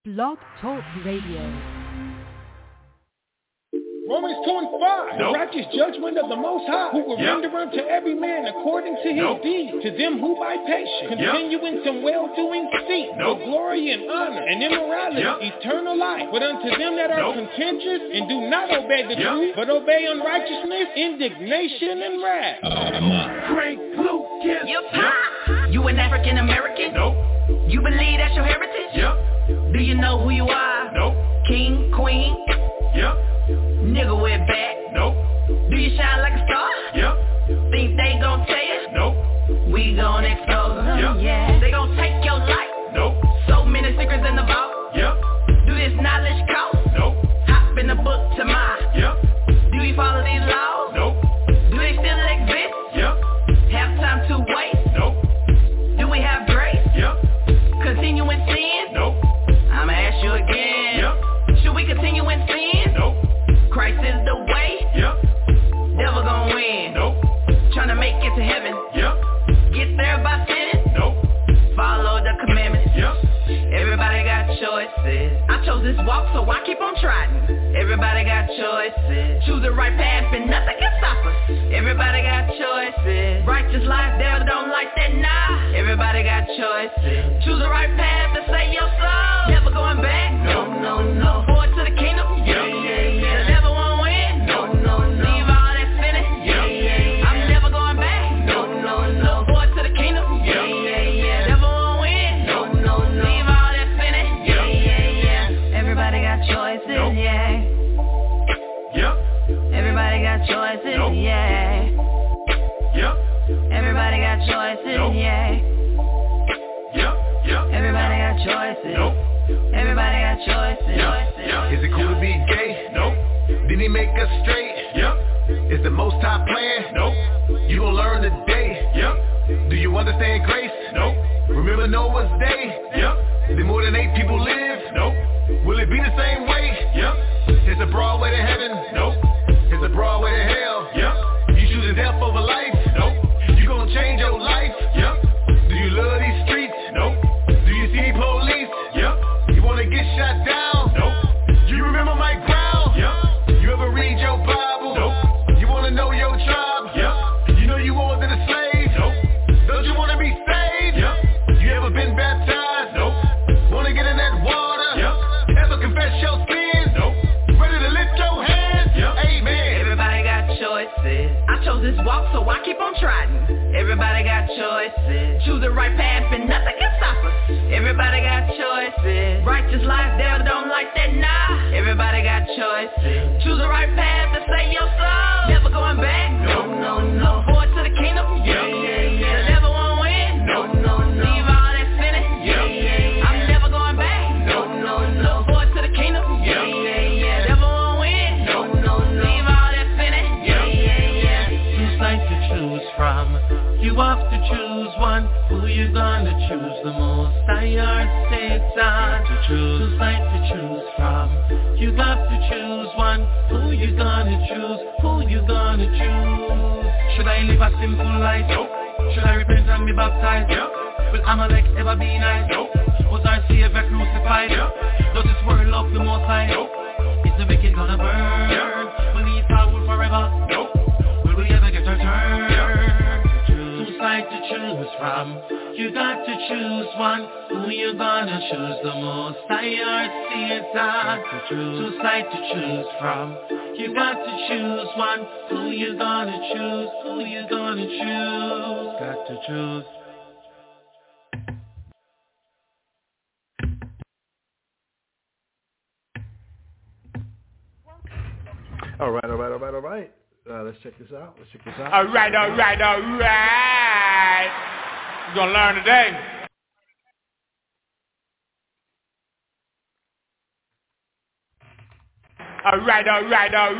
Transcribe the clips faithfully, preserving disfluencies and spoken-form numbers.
Blog Talk Radio. Romans two and five, nope. The righteous judgment of the Most High, who will yep. render unto every man according to his nope. deeds, to them who by patience continue yep. in some well-doing seek nope. for glory and honor and immorality, yep. eternal life. But unto them that are nope. contentious and do not obey the yep. truth, but obey unrighteousness, indignation and wrath. Uh, Frank Lucas. You pop. You an African American? Nope. You believe that's your heritage? Yep. Do you know who you are? Nope. King, queen? Yep. Nigga with back? Nope. Do you shine like a star? Yep. Think they gon' tell you? Nope. We gon' expose them. Yep. Yeah. They gon' take your life? Nope. So many secrets in the vault? Yep. Do this knowledge cost? Nope. Hop in the book to mine? Yep. Do we follow these laws? Nope. Do they still exist? Yep. Have time to wait? Nope. Do we have grace? Yep. Continue in sin? Nope. I'ma ask you again. Yep. Should we continue in sin? Nope. Christ is the way? Yep. Devil gon' win? Nope. Tryna make it to heaven? Yep. Get there by sinning? Nope. Follow the commandments? Yep. Everybody got choices. I chose this walk, so I keep on trying. Everybody got choices. Choose the right path and nothing can stop us. Everybody got choices. Righteous life, devil don't like that, nah. Everybody got choices. Choose the right path to save your soul. Never going back. No, no, no. Forward to the kingdom. Yeah, yeah, yeah. The devil won't win. No, no, no. Leave all that sinning. Yeah, yeah, yeah. I'm never going back. No, no, no. Forward to the kingdom. Yeah, yeah, yeah. The devil won't win. No, no, no. Leave all that sinning. Yeah, yeah, yeah. Everybody got choices. Nope. Yeah. Yep. Everybody got choices. Nope. Yeah. Yep. Everybody got choices. Nope. Yeah. Yep. Yep. Everybody got choices. Nope. Everybody got choices. Yep. Yep. Is it cool to be gay? Nope. Did he make us straight? Yep. Is the Most High plan? Nope. You gon' learn today. Yep. Do you understand grace? Nope. Remember Noah's day? Yep. Did more than eight people live? Nope. Will it be the same way? Yep. Is a broad way to heaven? Nope. Is a broad way to hell? Yep. You choosing death over life? Nope. You gonna change your life? Yep. Do you love these streets? Nope. Do you see police? Yep. You wanna get shot down? Nope. You remember Mike Brown? Yep. You ever read your Bible? Nope. You wanna know your tribe? Yep. You know you more than a slave? Nope. Don't you wanna be saved? Yep. You ever been baptized? Nope. Wanna get in that water? Yep. Ever confess your sins? Nope. Ready to lift your hands? Yep. Amen. Everybody got choices. I chose this walk, so I keep on trying. Everybody got choices. Choose the right path and nothing can stop us. Everybody got choices. Righteous life, devil don't like that, nah. Everybody got choices. Choose the right path to save your soul. Never going back. No, no, no. Forward to the kingdom. Yeah, yeah, yeah. The devil won't win. No, no, no. Leave all that sinning. Yeah, yeah, yeah. I'm never going back. No, no, no. Forward to the kingdom. Yeah, yeah, yeah. The devil won't win. No, no, no. Leave all that sinning. Yeah, yeah, yeah. Two sides to choose from. You have to choose one. Who you gonna choose the most? I heard Satan to choose. Two sides to choose from. You have to choose one. Who you gonna choose? Who you gonna choose? Should I live a simple life? Nope. Should I repent and be baptized? Yep. Will Amalek ever be nice? Nope. Was our Savior crucified? Yep. Does this world love the Most High? Nope. Is the wicked gonna burn? Yep. Will we fall forever? Nope. Will we ever get our turn? Yep. Two sides to choose from. You got to choose one. Who you gonna choose the most? I heard Satan to choose. Two sides to choose from. You got to choose one. Who you gonna choose? Who you gonna choose? Got to choose. All right, all right, all right, all right. Uh, let's check this out. Let's check this out. All right, all right, all right. We're going to learn today. All right, all right, all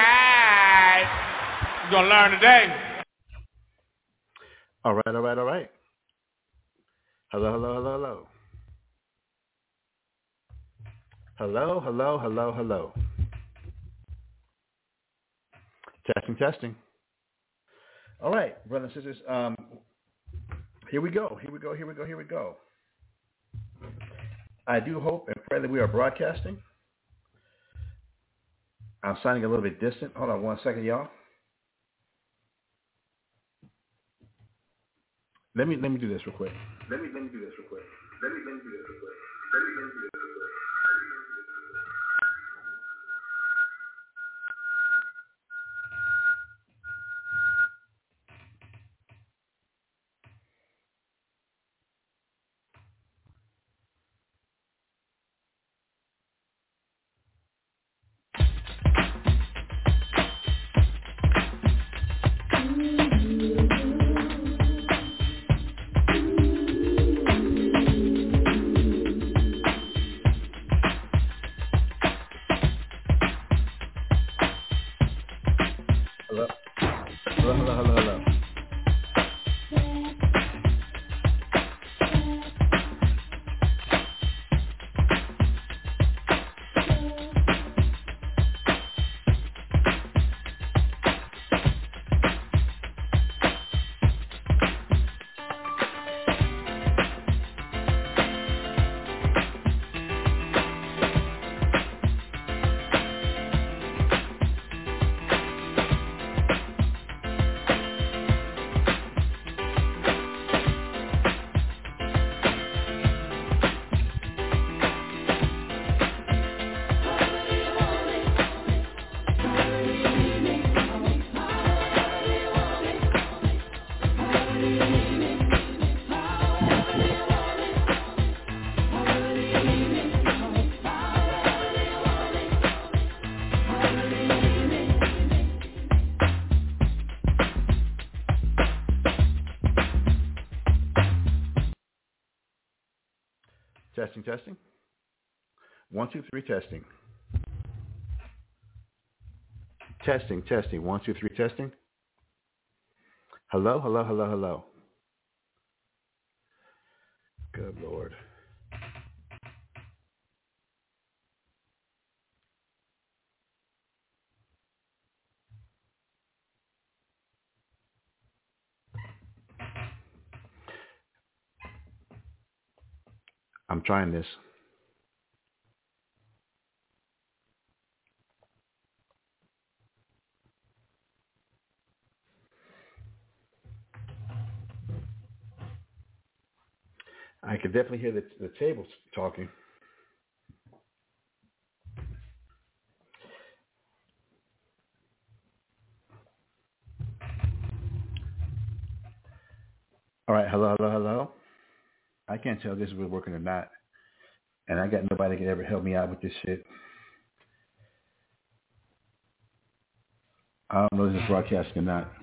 right. We're going to learn today. All right, all right, all right. Hello, hello, hello, hello. Hello, hello, hello, hello. Testing, testing. All right, brothers and sisters. Um, here we go. Here we go. Here we go. Here we go. I do hope and pray that we are broadcasting. I'm sounding a little bit distant. Hold on one second, y'all. Let me let me do this real quick. Let me let me do this real quick. Let me let me do this real quick. Let me let me do this real quick. Hello? Hello, hello, hello, hello. Testing, testing. One, two, three, testing. Testing, testing. One, two, three, testing. Hello, hello, hello, hello. Good Lord. I'm trying this. I can definitely hear the, the tables talking. All right, hello, hello, hello. I can't tell if this is working or not. And I got nobody that can ever help me out with this shit. I don't know if this is broadcasting or not.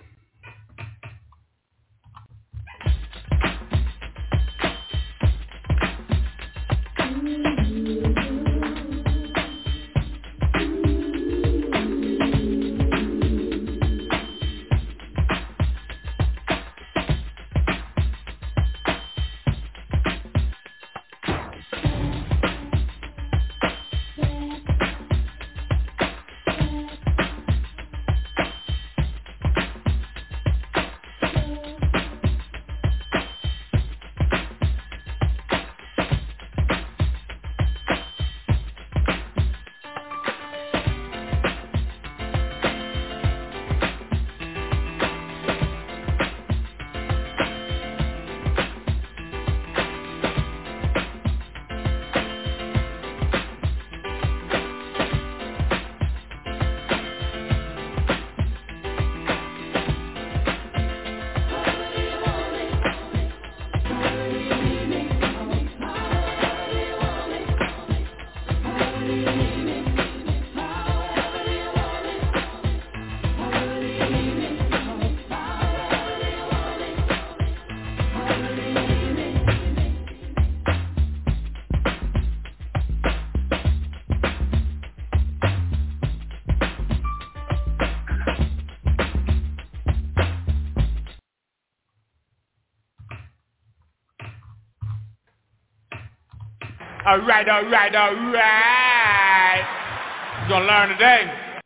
All right, all right, all right. You're gonna learn today.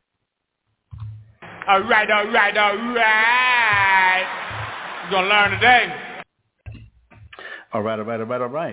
All right, all right, all right. You're gonna learn today. All right, all right, all right, all right.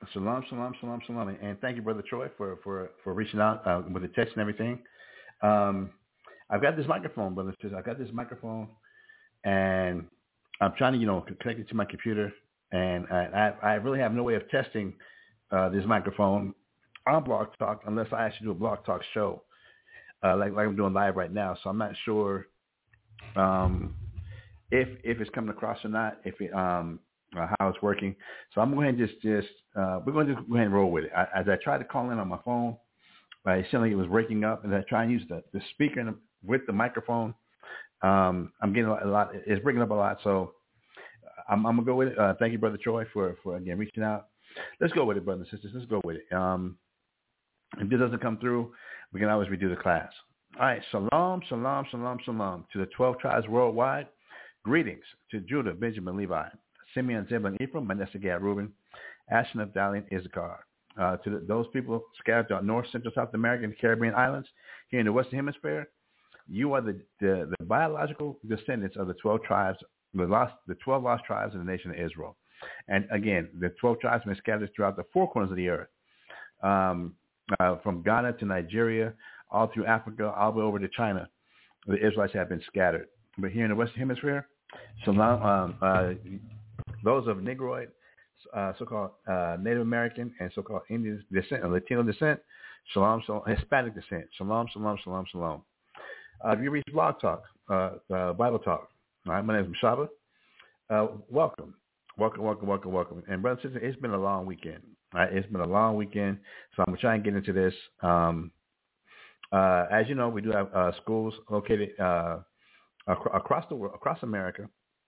Shalom, shalom, shalom, shalom. And, and thank you, Brother Troy, for, for, for reaching out uh, with the text and everything. Um, I've got this microphone, brother. I've got this microphone, and I'm trying to, you know, connect it to my computer. And I, I, I really have no way of testing uh, this microphone on Blog Talk unless I actually do a Blog Talk show, uh, like, like I'm doing live right now. So I'm not sure um, if if it's coming across or not, if it, um, uh, how it's working. So I'm going to just, just uh, we're going to just go ahead and roll with it. I, as I tried to call in on my phone, uh, it seemed like it was breaking up. As I try and use the, the speaker with the microphone, um, I'm getting a lot, it's breaking up a lot. So I'm, I'm going to go with it. Uh, thank you, Brother Troy, for, for, again, reaching out. Let's go with it, brothers and sisters. Let's go with it. Um, if this doesn't come through, we can always redo the class. All right. Shalom, shalom, shalom, shalom to the twelve tribes worldwide. Greetings to Judah, Benjamin, Levi, Simeon, Zebulun, Ephraim, Manasseh, Gad, Reuben, Asher, Naphtali, and Issachar. Uh, to the, those people scattered throughout North, Central, South America, and the Caribbean islands, here in the Western Hemisphere, you are the, the, the biological descendants of the twelve tribes, the, lost, the twelve lost tribes of the nation of Israel. And again, the twelve tribes have been scattered throughout the four corners of the earth, um, uh, from Ghana to Nigeria, all through Africa, all the way over to China. The Israelites have been scattered. But here in the Western Hemisphere, shalom, um, uh, those of Negroid, uh, so-called uh, Native American, and so-called Indian descent, or Latino descent, shalom, shalom, Hispanic descent, shalom, shalom, shalom, shalom. Uh, if you reach Blog Talk, uh, uh, Bible Talk, all right, my name is Mashaba. Uh, welcome. Welcome, welcome, welcome, welcome. And brothers and sisters, it's been a long weekend. Right? It's been a long weekend, so I'm going to try and get into this. Um, uh, as you know, we do have uh, schools located uh, ac- across the world, across America.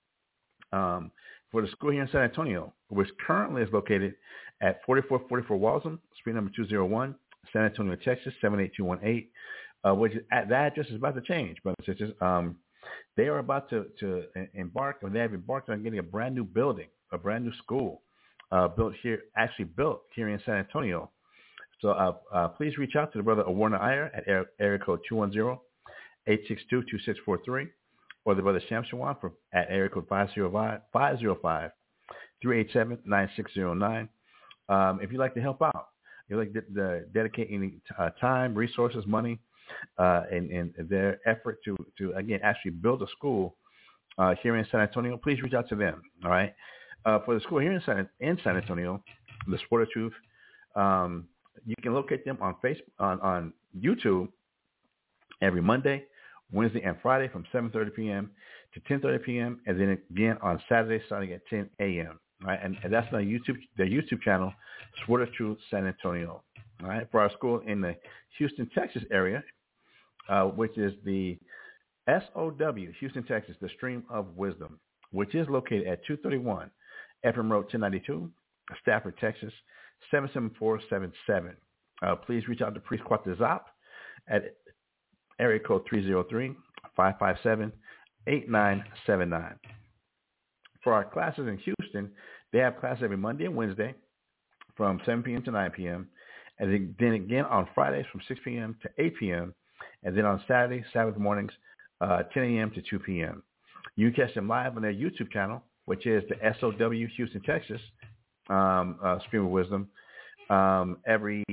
Um, for the school here in San Antonio, which currently is located at forty-four forty-four Walsham, street number two oh one, San Antonio, Texas, seven eight two one eight, uh, which is, at, that address is about to change, brothers and sisters. Um, they are about to, to embark, or they have embarked on getting a brand new building, a brand new school uh, built here, actually built here in San Antonio. So uh, uh, please reach out to the brother Awarna Iyer at area, area code two one zero, eight six two, two six four three, or the brother Sham Shawan for, at area code five oh five, three eight seven, nine six zero nine. Um, if you'd like to help out, you'd like to, to dedicate any uh, time, resources, money, uh, and, and their effort to, to, again, actually build a school uh, here in San Antonio, please reach out to them, all right? Uh, for the school here in San, in San Antonio, the Sword of Truth, um, you can locate them on Facebook, on, on YouTube every Monday, Wednesday, and Friday from seven thirty p.m. to ten thirty p.m. and then again on Saturday starting at ten a.m. Right, and, and that's their YouTube their YouTube channel, Sword of Truth San Antonio. All right, for our school in the Houston, Texas area, uh, which is the S O W, Houston, Texas, the Stream of Wisdom, which is located at two thirty-one Ephraim Road, ten ninety-two, Stafford, Texas, seven seven four seven seven. Uh, please reach out to Priest Quatazop at area code three oh three, five five seven, eight nine seven nine. For our classes in Houston, they have classes every Monday and Wednesday from seven p.m. to nine p.m. And then again on Fridays from six p.m. to eight p.m. And then on Saturday, Sabbath mornings, uh, ten a.m. to two p.m. You can catch them live on their YouTube channel, which is the S O W Houston, Texas, um, uh, Stream of Wisdom, um, every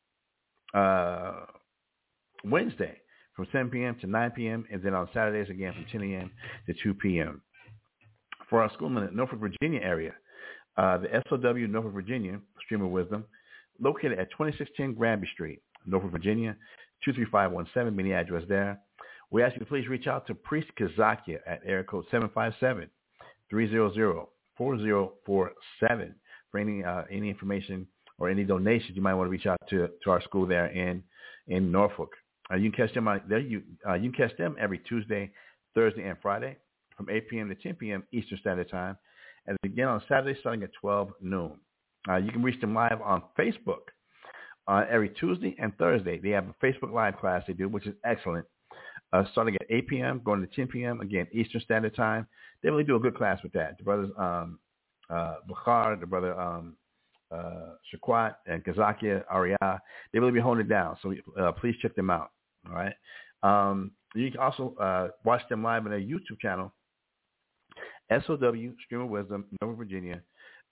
uh, Wednesday from seven p.m. to nine p.m. and then on Saturdays again from ten a.m. to two p.m. For our school in the Norfolk, Virginia area, uh, the S O W Norfolk, Virginia Stream of Wisdom, located at twenty-six ten Granby Street, Norfolk, Virginia, two three five one seven, mini address there. We ask you to please reach out to Priest Kazakia at area code seven five seven, three hundred, four oh four seven for any uh, any information or any donations you might want to reach out to to our school there in in Norfolk. Uh, you can catch them on there. You uh, you can catch them every Tuesday, Thursday, and Friday from eight p.m. to ten p.m. Eastern Standard Time, and again on Saturday starting at twelve noon. Uh, you can reach them live on Facebook uh, every Tuesday and Thursday. They have a Facebook Live class they do, which is excellent. Uh, starting at eight p.m., going to ten p.m., again, Eastern Standard Time. They really do a good class with that. The brothers um, uh, Bukhar, the brother um, uh, Shaquat, and Kazakia, Arya, they really be holding it down. So uh, please check them out. All right. Um, you can also uh, watch them live on their YouTube channel, S O W Stream of Wisdom, Norfolk, Virginia,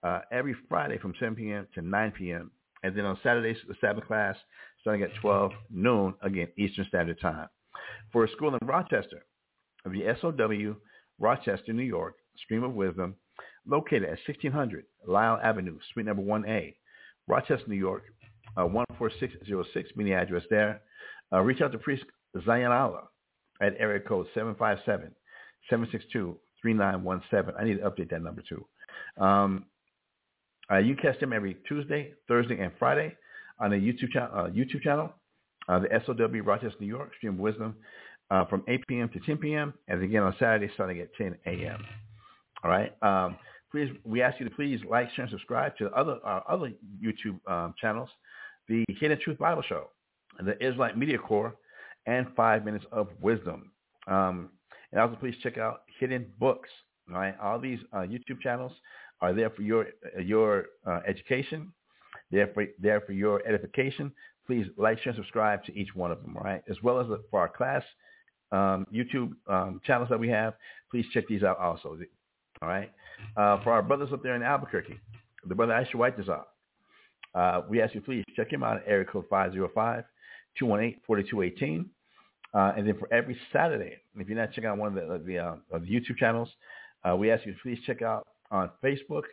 uh, every Friday from seven p.m. to nine p.m. And then on Saturdays, the Sabbath class starting at twelve noon, again, Eastern Standard Time. For a school in Rochester, the S O W, Rochester, New York, Stream of Wisdom, located at sixteen hundred Lyle Avenue, Suite Number one A, Rochester, New York, uh, one four six zero six, meeting address there. Uh, reach out to Priest Zion Allah at area code seven five seven, seven six two, three nine one seven. I need to update that number too. Um, uh, you catch them every Tuesday, Thursday, and Friday on the YouTube, cha- uh, YouTube channel, uh, the S O W Rochester, New York, Stream of Wisdom, uh, from eight p.m. to ten p.m. and again on Saturday starting at ten a.m. All right. Um, please, we ask you to please like, share, and subscribe to other uh, other YouTube um, channels, the Hidden Truth Bible Show, the Israelite Media Corps, and Five Minutes of Wisdom. Um, and also, please check out Hidden Books. All right. All these uh, YouTube channels are there for your uh, your uh, education. They're for, there for your edification. Please like, share, and subscribe to each one of them. All right. As well as for our class um, YouTube um, channels that we have, please check these out also. All right. Uh, for our brothers up there in Albuquerque, the brother Aisha White Desire, uh, we ask you please check him out at area code five oh five, two one eight, four two one eight. Uh, and then for every Saturday, if you're not checking out one of the, the, uh, of the YouTube channels, uh, we ask you to please check out on Facebook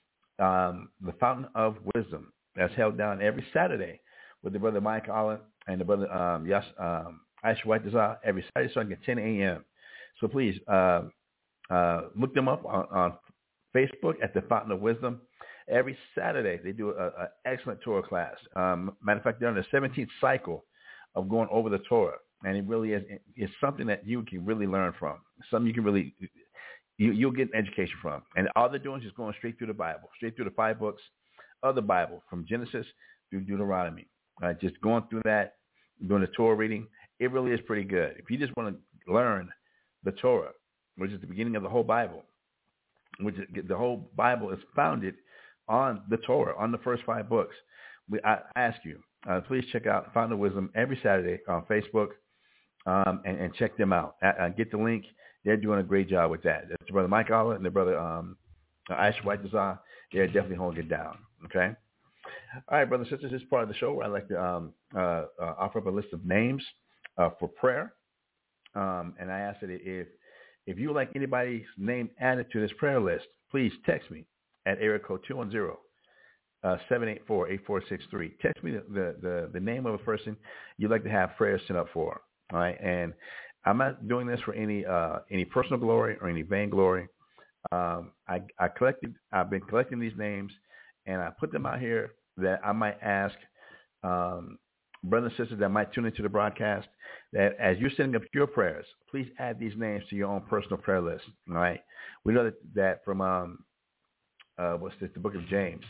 um, the Fountain of Wisdom. That's held down every Saturday with the brother Mike Allen and the brother um, Yas, um, Aisha White Desire every Saturday starting at ten a.m. So please uh, uh, look them up on, on Facebook at the Fountain of Wisdom. Every Saturday they do an excellent Torah class. Um, matter of fact, they're on the seventeenth cycle of going over the Torah. And it really is it's something that you can really learn from. Something you can really, you, you'll get an education from. And all they're doing is just going straight through the Bible, straight through the five books of the Bible, from Genesis through Deuteronomy. Uh, just going through that, doing the Torah reading, it really is pretty good. If you just want to learn the Torah, which is the beginning of the whole Bible, which is, the whole Bible is founded on the Torah, on the first five books, we, I ask you, uh, please check out Fountain of Wisdom every Saturday on Facebook. Um, and, and check them out. Uh, get the link. They're doing a great job with that. That's brother Mike Alla and their brother um, Aisha White Desire. They're definitely holding it down. Okay. All right, brothers and sisters. This is part of the show where I like to um, uh, uh, offer up a list of names uh, for prayer. Um, and I ask that if if you would like anybody's name added to this prayer list, please text me at area code two one zero, seven eight four, eight four six three. Text me the, the, the, the name of a person you'd like to have prayers sent up for. All right, and I'm not doing this for any uh, any personal glory or any vainglory. Um, I, I collected, I've been collecting these names, and I put them out here that I might ask um, brothers and sisters that might tune into the broadcast that as you're sending up your prayers, please add these names to your own personal prayer list. All right, we know that, that from um, uh, what's this? The book of James,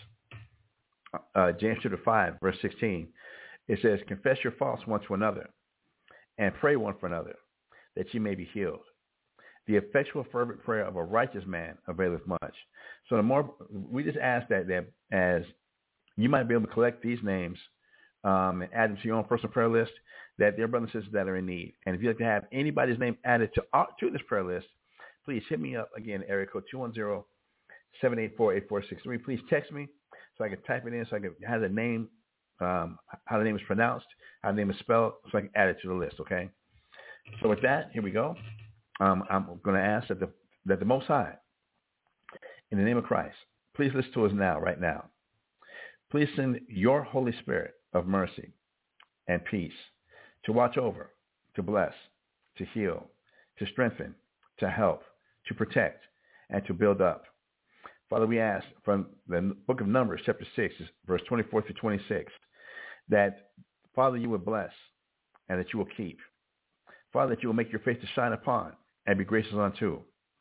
uh, James chapter five, verse sixteen. It says, "Confess your faults one to another, and pray one for another, that ye may be healed. The effectual fervent prayer of a righteous man availeth much." So the more we just ask that, that as you might be able to collect these names um, and add them to your own personal prayer list, that there are brothers and sisters that are in need. And if you'd like to have anybody's name added to uh, to this prayer list, please hit me up again, area code two one zero, seven eight four, eight four six three. Please text me so I can type it in, so I can have the name, um, how the name is pronounced, how the name is spelled, so I can add it to the list, okay? So with that, here we go. Um, I'm going to ask that the, that the Most High, in the name of Christ, please listen to us now, right now. Please send your Holy Spirit of mercy and peace to watch over, to bless, to heal, to strengthen, to help, to protect, and to build up. Father, we ask from the book of Numbers, chapter six, verse twenty-four through twenty-six, that, Father, you will bless and that you will keep. Father, that you will make your face to shine upon and be gracious unto.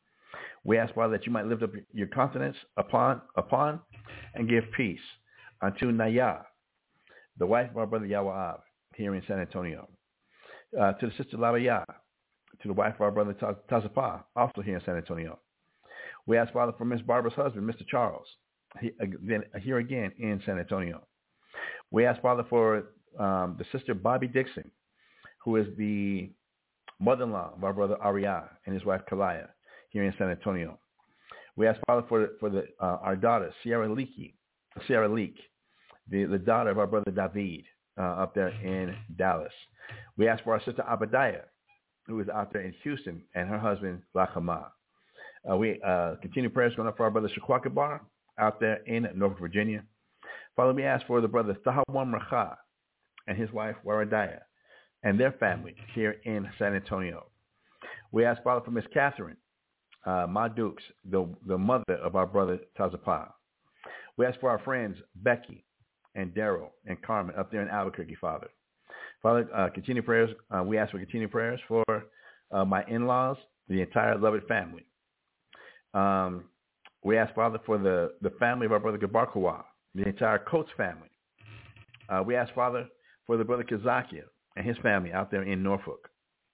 We ask, Father, that you might lift up your countenance upon, upon and give peace unto Naya, the wife of our brother Yawa'ab, here in San Antonio. Uh, to the sister Labaya, to the wife of our brother Tazapa, also here in San Antonio. We ask, Father, for Miss Barbara's husband, Mister Charles, he, again, here again in San Antonio. We ask, Father, for um, the sister Bobby Dixon, who is the mother-in-law of our brother Ariah and his wife Kalaya here in San Antonio. We ask, Father, for for the uh, our daughter, Sierra Leakey, Sierra Leak, the, the daughter of our brother David uh, up there in Dallas. We ask for our sister Abadiah, who is out there in Houston, and her husband, Lachama. Uh, we uh, continue prayers going up for our brother Shaquakabar out there in Norfolk, Virginia. Father, we ask for the brother Tahawam Racha and his wife, Waradiah, and their family here in San Antonio. We ask, Father, for Miss Catherine uh, Ma Dukes, the, the mother of our brother Tazapah. We ask for our friends Becky and Daryl and Carmen up there in Albuquerque, Father. Father, uh, continue prayers. Uh, we ask for continued prayers for uh, my in-laws, the entire Lovett family. Um, we ask, Father, for the, the family of our brother Gabarkawa, the entire Coates family. Uh, we ask, Father, for the brother Kazakia and his family out there in Norfolk.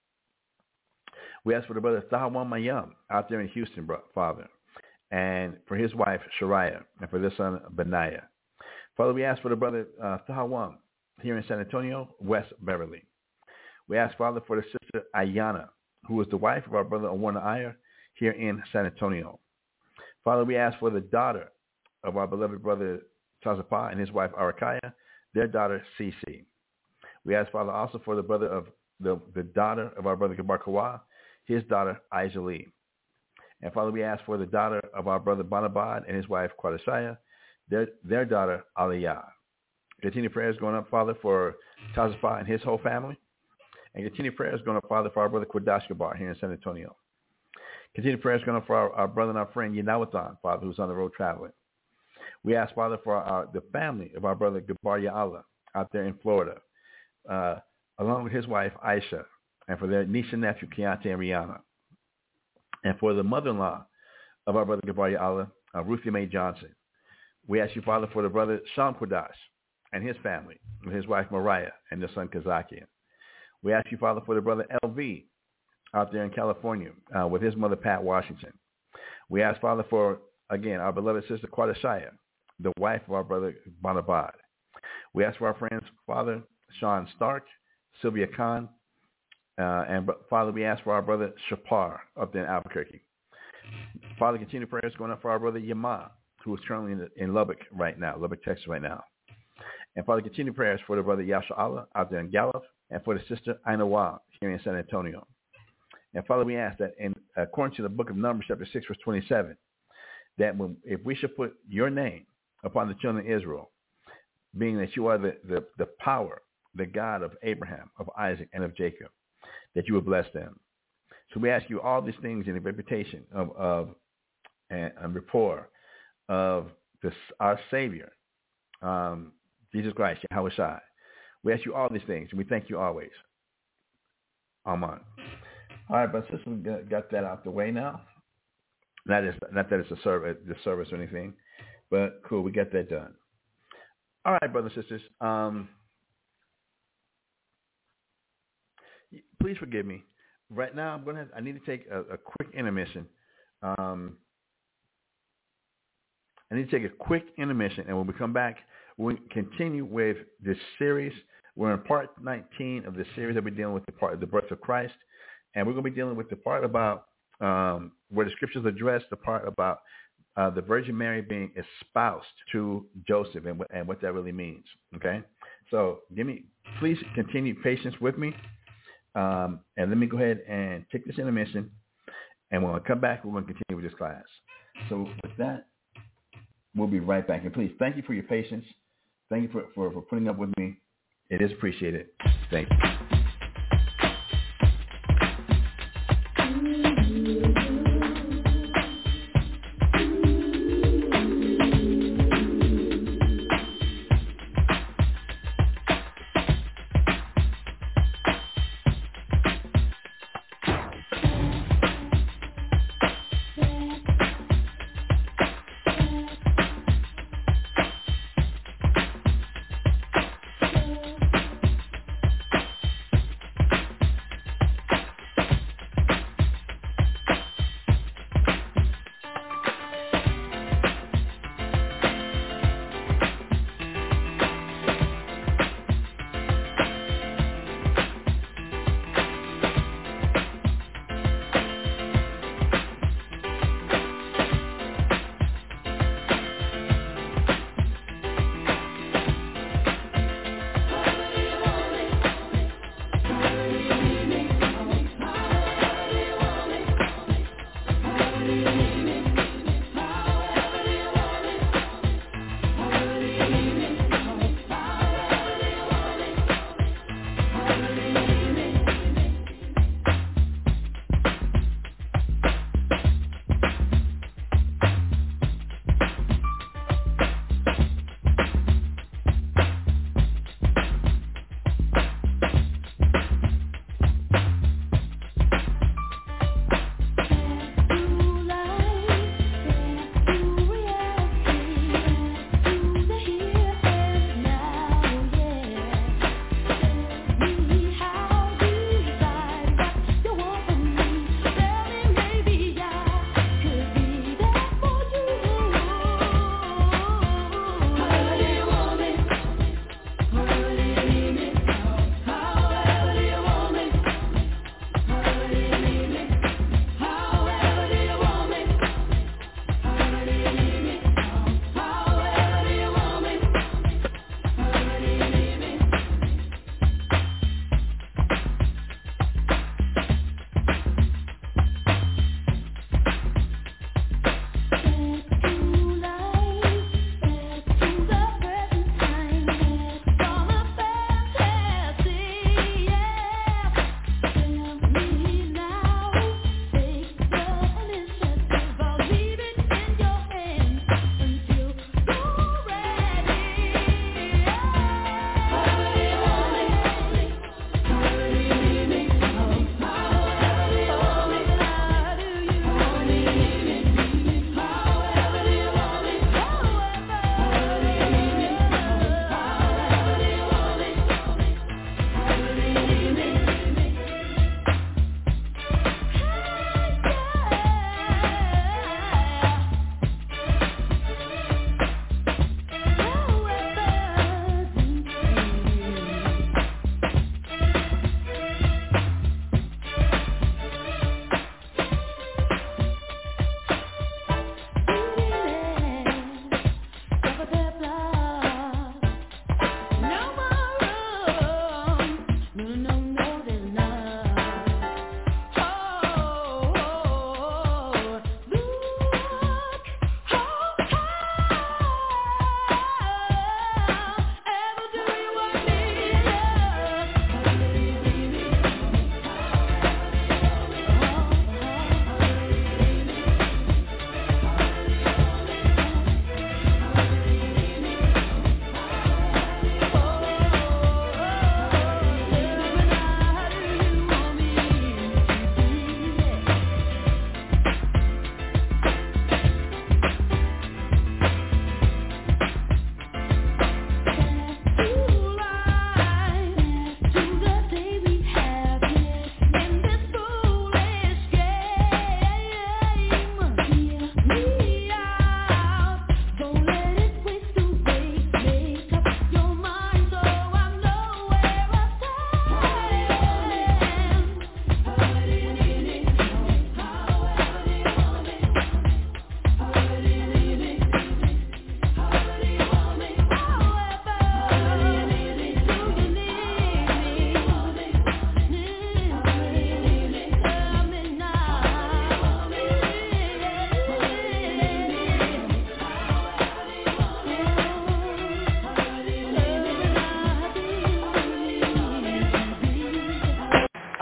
We ask for the brother Tahawam Mayam out there in Houston, bro, Father, and for his wife, Shariah, and for their son, Benaiah. Father, we ask for the brother uh, Tahawam here in San Antonio, West Beverly. We ask, Father, for the sister Ayana, who is the wife of our brother Awana Iyer here in San Antonio. Father, we ask for the daughter of our beloved brother Tazapah and his wife Arakaya, their daughter Cece. We ask, Father, also for the brother of the, the daughter of our brother Gabarkawa, his daughter Aisha Lee. And Father, we ask for the daughter of our brother Banabad and his wife Quadashaya, their, their daughter Aliyah. Continue prayers going up, Father, for Tazapah and his whole family. And continue prayers going up, Father, for our brother Quadash Gabar here in San Antonio. Continue prayers going up for our, our brother and our friend Yanawatan, Father, who's on the road traveling. We ask, Father, for our, the family of our brother Gabar Ya'ala out there in Florida, uh, along with his wife Aisha, and for their niece and nephew Keontae and Rihanna. And for the mother-in-law of our brother Gabar Ya'ala, uh, Ruthie Mae Johnson. We ask you, Father, for the brother Sham Quadash and his family, with his wife Mariah and their son Kazakian. We ask you, Father, for the brother L V out there in California uh, with his mother Pat Washington. We ask, Father, for, again, our beloved sister Quadashaya, the wife of our brother Banabad. We ask for our friends, Father Sean Stark, Sylvia Khan, uh, and Father, we ask for our brother Shapar up there in Albuquerque. Father, continue prayers going up for our brother Yama, who is currently in, in Lubbock right now, Lubbock, Texas right now. And Father, continue prayers for the brother Yasha Allah out there in Gallup, and for the sister Ainawa here in San Antonio. And Father, we ask that, in according to the book of Numbers, chapter six, verse twenty-seven, that when, if we should put your name upon the children of Israel, being that you are the, the, the power, the God of Abraham, of Isaac, and of Jacob, that you would bless them. So we ask you all these things in the reputation of, of and, and rapport of this, our Savior, um, Jesus Christ, Yahweh Shai. We ask you all these things, and we thank you always. Amen. All right, but since we got that out the way now, not, is, not that it's a service, the service or anything, but cool, we got that done. All right, brothers and sisters, um, please forgive me. Right now, I'm gonna. I need to take a, a quick intermission. Um, I need to take a quick intermission, and when we come back, we'll continue with this series. We're in part nineteen of the series that we're dealing with, the part of the birth of Christ, and we're going to be dealing with the part about um, where the scriptures address the part about uh, the Virgin Mary being espoused to Joseph and, and what that really means. Okay, so give me, please continue patience with me. Um, and let me go ahead and take this intermission, and when I come back, we're going to continue with this class. So with that, we'll be right back. And please, thank you for your patience. Thank you for, for, for putting up with me. It is appreciated. Thank you.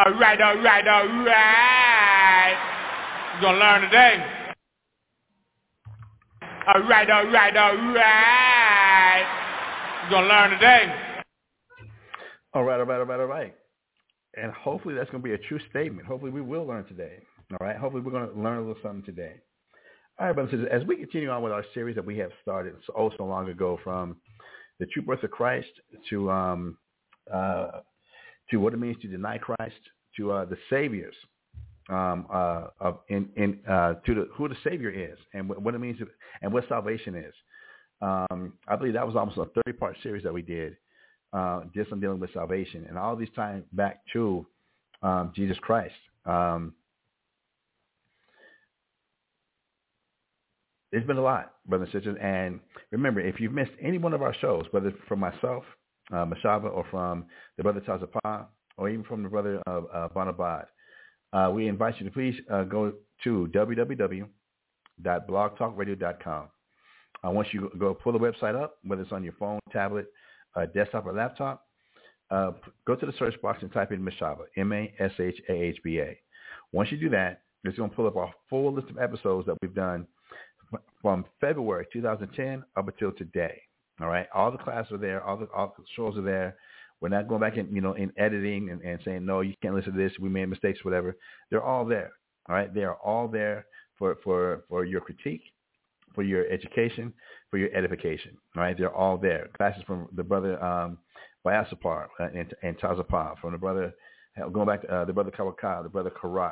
All right, all right, all right. You're going to learn today. All right, all right, all right. You're going to learn today. All right, all right, all right, all right. And hopefully that's going to be a true statement. Hopefully we will learn today. All right. Hopefully we're going to learn a little something today. All right, brothers and sisters, as we continue on with our series that we have started so, oh so long ago, from the true birth of Christ to um, uh, to what it means to deny Christ, to uh, the saviors, um, uh, of in, in uh, to the, who the Savior is, and what, what it means to, and what salvation is. Um, I believe that was almost a thirty-part series that we did, uh, just on dealing with salvation, and all these time back to um, Jesus Christ. Um, It's been a lot, brothers and sisters. And remember, if you've missed any one of our shows, whether it's from myself, uh, Mashaba, or from the brother Tazapah, or even from the brother of uh, Bonabad, uh, we invite you to please uh, go to w w w dot blog talk radio dot com. Uh, once you go pull the website up, whether it's on your phone, tablet, uh, desktop, or laptop, uh, go to the search box and type in Mashaba, M A S H A H B A. Once you do that, it's going to pull up our full list of episodes that we've done from February two thousand ten up until today. All right. All the classes are there. All the, all the shows are there. We're not going back in, you know, in editing and, and saying, no, you can't listen to this. We made mistakes, whatever. They're all there. All right. They are all there for, for, for your critique, for your education, for your edification. All right. They're all there. Classes from the brother, um, Bayasapar and, and Tazapah, from the brother, going back to uh, the brother Kawakal, the brother Karash.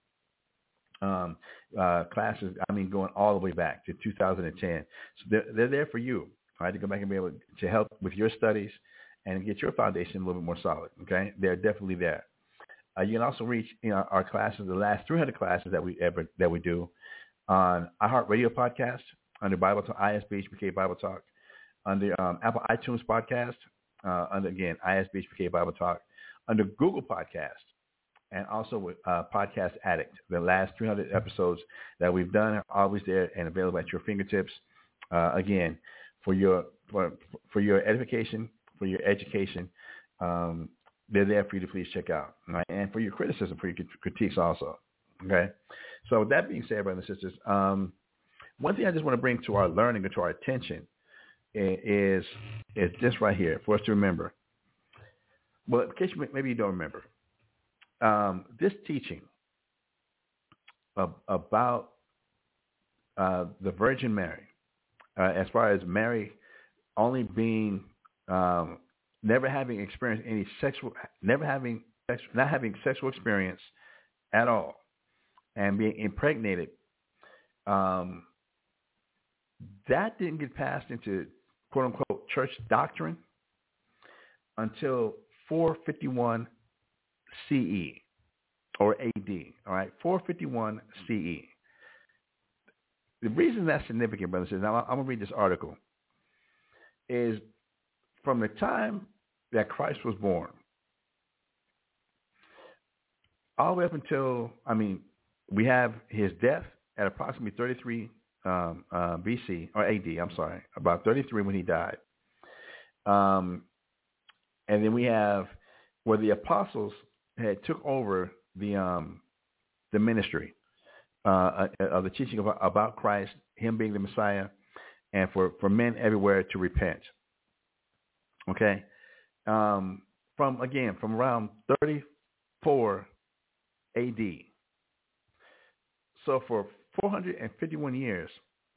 Um, uh, classes, I mean, going all the way back to two thousand ten. So they're, they're there for you, all right, to go back and be able to help with your studies and get your foundation a little bit more solid, okay? They're definitely there. Uh, you can also reach, you know, our classes, the last three hundred classes that we ever that we do on iHeartRadio podcast, under Bible Talk, I S B H P K Bible Talk, under um, Apple iTunes podcast, uh, under, again, I S B H P K Bible Talk, under Google Podcast, and also with uh, Podcast Addict. The last three hundred episodes that we've done are always there and available at your fingertips. Uh, again, for your for, for your edification, for your education, um, they're there for you to please check out. Right? And for your criticism, for your critiques also. Okay. So with that being said, brothers and sisters, um, one thing I just want to bring to our learning and to our attention is is this right here for us to remember. Well, in case you, maybe you don't remember. Um, this teaching of, about uh, the Virgin Mary, uh, as far as Mary only being, um, never having experienced any sexual, never having, sex, not having sexual experience at all, and being impregnated, um, that didn't get passed into quote unquote church doctrine until four fifty-one C E or A D, all right, four fifty-one C E. The reason that's significant, brothers, is now I'm going to read this article, is from the time that Christ was born, all the way up until, I mean, we have his death at approximately thirty-three um, uh, B C, or A D, I'm sorry, about thirty-three when he died. Um, and then we have where the apostles had took over the um, the ministry uh, of the teaching about, about Christ, him being the Messiah, and for, for men everywhere to repent. Okay, um, from again from around thirty-four A D. So for four hundred fifty-one years,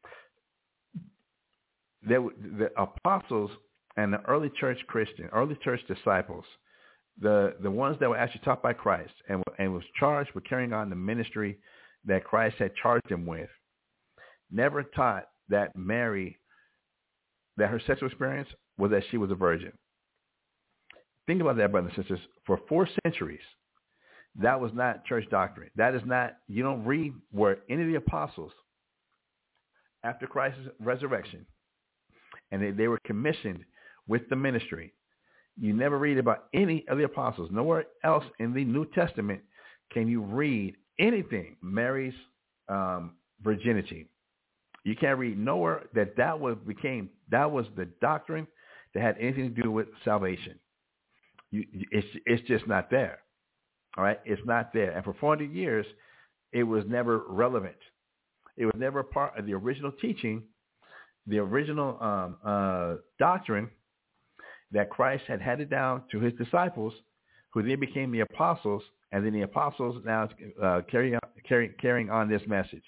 there, the apostles and the early church Christian, early church disciples, the the ones that were actually taught by Christ and, and was charged with carrying on the ministry that Christ had charged them with, never taught that Mary, that her sexual experience was that she was a virgin. Think about that, brothers and sisters. For four centuries, that was not church doctrine. That is not, you don't read where any of the apostles, after Christ's resurrection, and they, they were commissioned with the ministry, you never read about any of the apostles. Nowhere else in the New Testament can you read anything, Mary's um, virginity. You can't read nowhere that that was became that was the doctrine that had anything to do with salvation. You, it's it's just not there. All right, it's not there. And for four hundred years, it was never relevant. It was never a part of the original teaching, the original um, uh, doctrine that Christ had handed down to his disciples, who then became the apostles, and then the apostles now uh, carry on, carry, carrying on this message.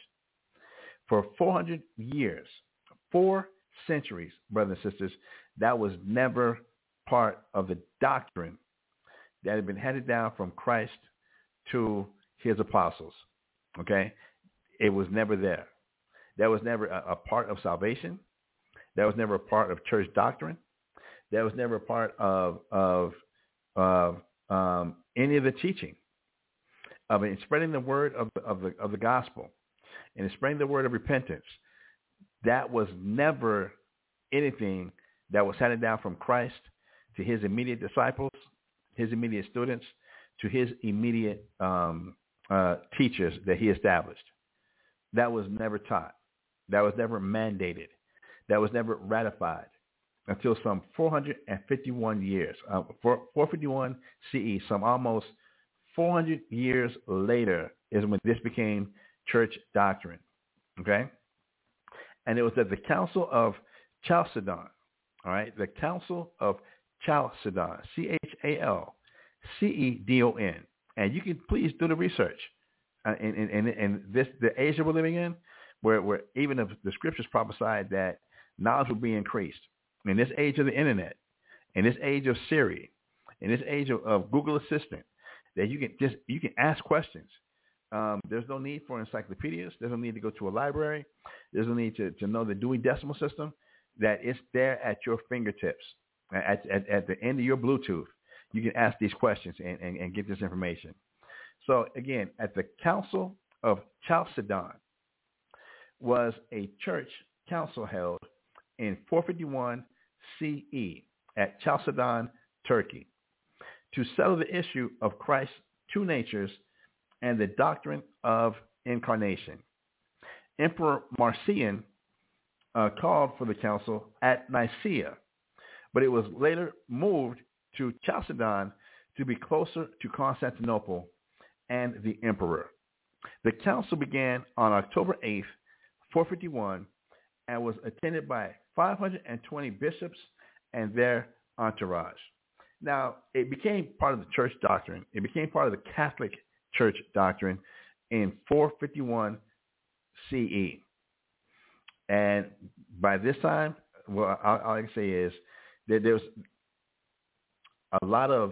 For four hundred years, four centuries, brothers and sisters, that was never part of the doctrine that had been handed down from Christ to his apostles. Okay? It was never there. That was never a, a part of salvation. That was never a part of church doctrine. That was never a part of of, of um, any of the teaching of it, spreading the word of the, of the of the gospel and spreading the word of repentance. That was never anything that was handed down from Christ to his immediate disciples, his immediate students, to his immediate um, uh, teachers that he established. That was never taught. That was never mandated. That was never ratified until some four hundred fifty-one years, uh, four fifty-one C E, some almost four hundred years later is when this became church doctrine, okay? And it was at the Council of Chalcedon, all right? The Council of Chalcedon, C H A L C E D O N. And you can please do the research. Uh, in, in, in this, the age that we're living in, where, where even the, the scriptures prophesied that knowledge will be increased. In this age of the internet, in this age of Siri, in this age of, of Google Assistant, that you can just you can ask questions. Um, there's no need for encyclopedias. There's no need to go to a library. There's no need to, to know the Dewey Decimal System. That it's there at your fingertips, at, at, at the end of your Bluetooth. You can ask these questions and, and, and get this information. So again, at the Council of Chalcedon was a church council held in four fifty-one C E at Chalcedon, Turkey, to settle the issue of Christ's two natures and the doctrine of incarnation. Emperor Marcion uh, called for the council at Nicaea, but it was later moved to Chalcedon to be closer to Constantinople and the emperor. The council began on October eighth, four fifty-one, and was attended by five hundred twenty bishops and their entourage. Now, it became part of the church doctrine. It became part of the Catholic Church doctrine in four fifty-one C E. And by this time, well, all, all I can say is that there's a lot of,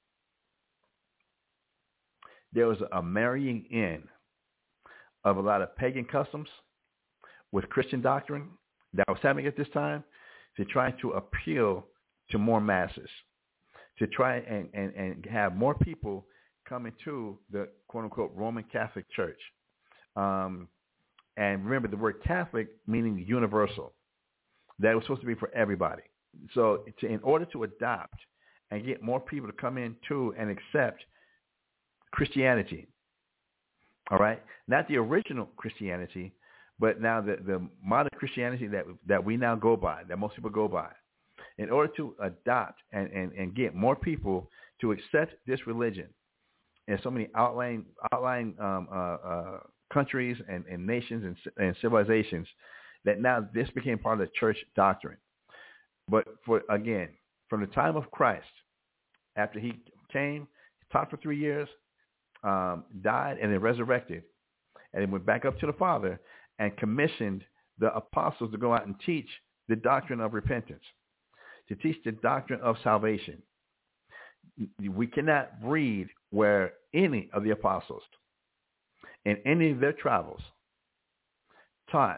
there was a marrying in of a lot of pagan customs with Christian doctrine that was happening at this time to try to appeal to more masses, to try and, and, and have more people come into the quote-unquote Roman Catholic Church. Um, and remember the word Catholic meaning universal. That was supposed to be for everybody. So to, in order to adopt and get more people to come into and accept Christianity, all right, not the original Christianity, but now the, the modern Christianity that that we now go by, that most people go by, in order to adopt and, and, and get more people to accept this religion in so many outlying, outlying um, uh, uh, countries and, and nations and, and civilizations, that now this became part of the church doctrine. But for again, from the time of Christ, after he came, taught for three years, um, died, and then resurrected, and then went back up to the Father and commissioned the apostles to go out and teach the doctrine of repentance, to teach the doctrine of salvation. We cannot read where any of the apostles in any of their travels taught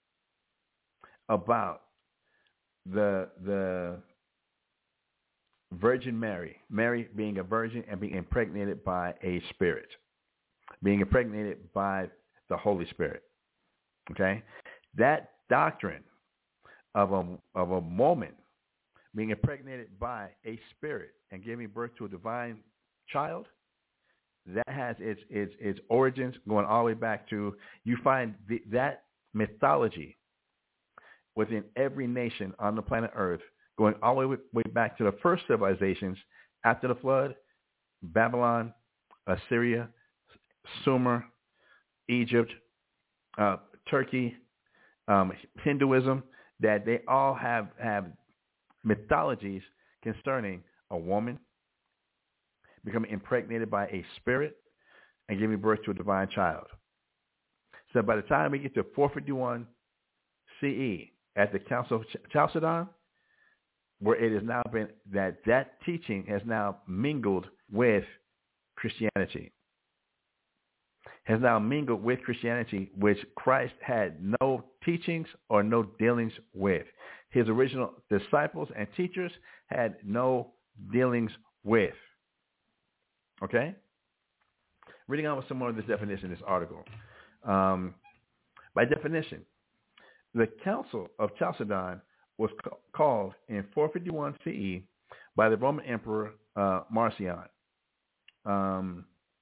about the the Virgin Mary, Mary being a virgin and being impregnated by a spirit, being impregnated by the Holy Spirit. Okay, that doctrine of a of a woman being impregnated by a spirit and giving birth to a divine child, that has its its its origins going all the way back to, you find the, that mythology within every nation on the planet Earth, going all the way, way back to the first civilizations after the flood, Babylon, Assyria, Sumer, Egypt, uh, Turkey, um, Hinduism, that they all have, have mythologies concerning a woman becoming impregnated by a spirit and giving birth to a divine child. So by the time we get to four fifty-one C E at the Council of Chalcedon, where it has now been that that teaching has now mingled with Christianity, has now mingled with Christianity, which Christ had no teachings or no dealings with. His original disciples and teachers had no dealings with. Okay? Reading on with some more of this definition in this article. Um, by definition, the Council of Chalcedon was ca- called in four fifty-one C E by the Roman Emperor uh, Marcion um,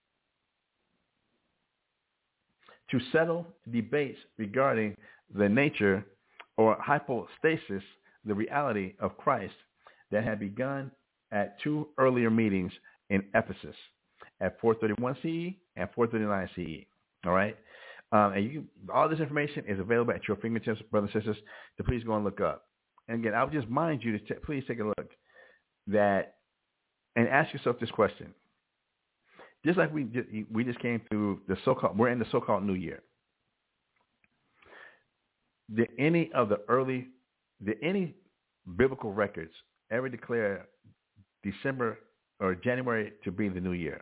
to settle debates regarding the nature or hypostasis, the reality of Christ, that had begun at two earlier meetings in Ephesus at four thirty-one C E and four thirty-nine C E. All right? Um, and you, all this information is available at your fingertips, brothers and sisters, to please go and look up. And again, I would just mind you to t- please take a look that and ask yourself this question. Just like we just, we just came through the so-called, we're in the so-called New Year. Did any of the early, did any biblical records ever declare December or January to be the New Year?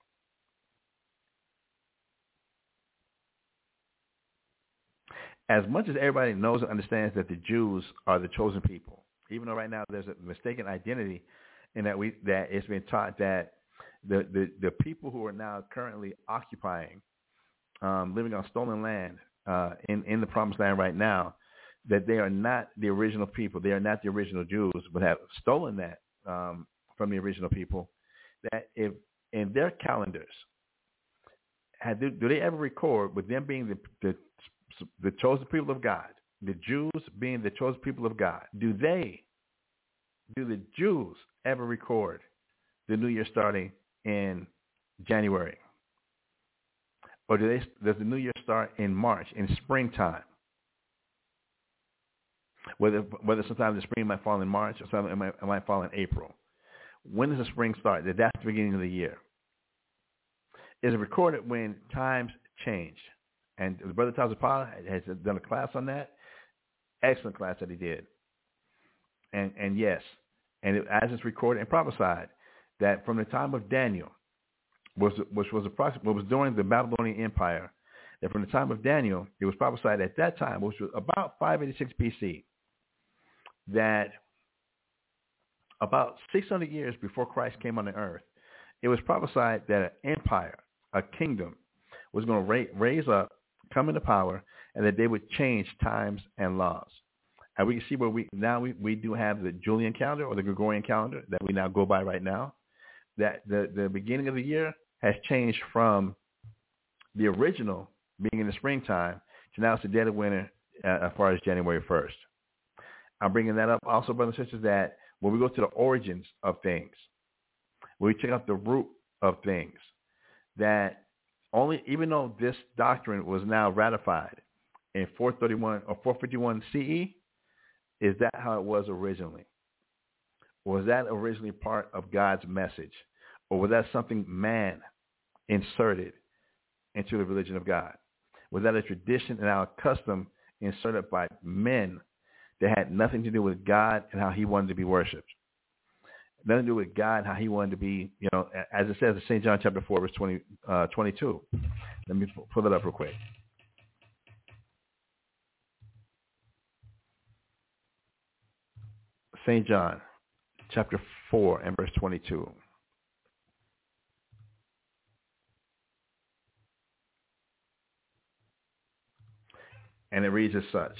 As much as everybody knows and understands that the Jews are the chosen people, even though right now there's a mistaken identity in that we that it's been taught that the, the, the people who are now currently occupying, um, living on stolen land uh, in, in the Promised Land right now, that they are not the original people. They are not the original Jews, but have stolen that um, from the original people. That if in their calendars, had, do, do they ever record with them being the, the the chosen people of God, the Jews being the chosen people of God, do they, do the Jews ever record the New Year starting in January? Or do they, does the New Year start in March, in springtime? Whether whether sometimes the spring might fall in March or sometimes it might, it might fall in April. When does the spring start? That's the beginning of the year. Is it recorded when times change? And Brother Tazapala has done a class on that. Excellent class that he did. And and yes, and it, as it's recorded and prophesied, that from the time of Daniel, was which was approximately what was during the Babylonian Empire, that from the time of Daniel, it was prophesied at that time, which was about five eighty-six B C, that about six hundred years before Christ came on the earth, it was prophesied that an empire, a kingdom, was going to ra- raise up, come into power, and that they would change times and laws. And we can see where we now we, we do have the Julian calendar or the Gregorian calendar that we now go by right now, that the, the beginning of the year has changed from the original being in the springtime to now it's the dead of winter uh, as far as January first. I'm bringing that up also, brothers and sisters, that when we go to the origins of things, when we check out the root of things, that only, even though this doctrine was now ratified in four thirty-one or four fifty-one C E, is that how it was originally? Was that originally part of God's message? Or was that something man inserted into the religion of God? Was that a tradition and our custom inserted by men that had nothing to do with God and how he wanted to be worshipped? Nothing to do with God, how he wanted to be, you know, as it says in Saint John chapter four, verse twenty, uh, twenty-two. Let me pull it up real quick. Saint John chapter four and verse twenty-two. And it reads as such.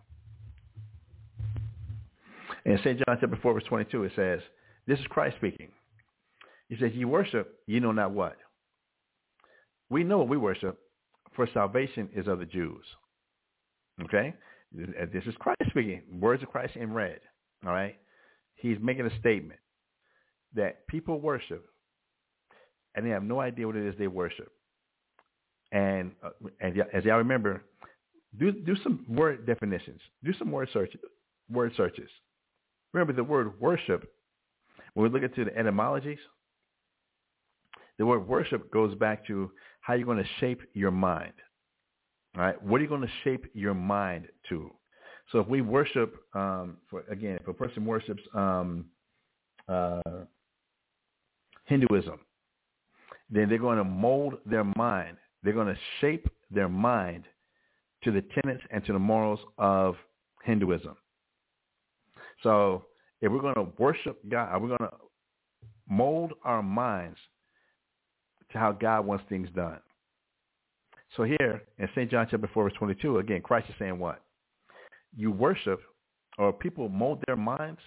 In Saint John chapter four, verse twenty-two, it says, this is Christ speaking. He says, you worship, you know not what. We know what we worship, for salvation is of the Jews. Okay? This is Christ speaking. Words of Christ in red. All right? He's making a statement that people worship and they have no idea what it is they worship. And uh, and as y'all remember, do do some word definitions, do some word searches. Word searches. Remember the word worship. When we look into the etymologies, the word worship goes back to how you're going to shape your mind. All right, what are you going to shape your mind to? So if we worship, um, for again, if a person worships um, uh, Hinduism, then they're going to mold their mind. They're going to shape their mind to the tenets and to the morals of Hinduism. So if we're going to worship God, we're going to mold our minds to how God wants things done. So here in Saint John chapter four, verse twenty-two, again, Christ is saying what? You worship, or people mold their minds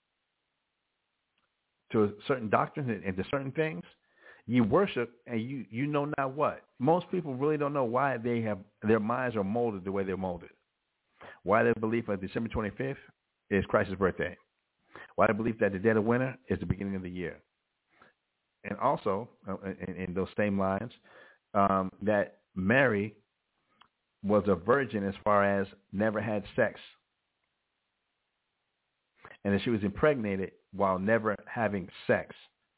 to a certain doctrine and to certain things. You worship, and you, you know not what. Most people really don't know why they have their minds are molded the way they're molded. Why they believe that December twenty-fifth is Christ's birthday. Why they believe that the dead of winter is the beginning of the year. And also, uh, in, in those same lines, um, that Mary was a virgin as far as never had sex. And that she was impregnated while never having sex.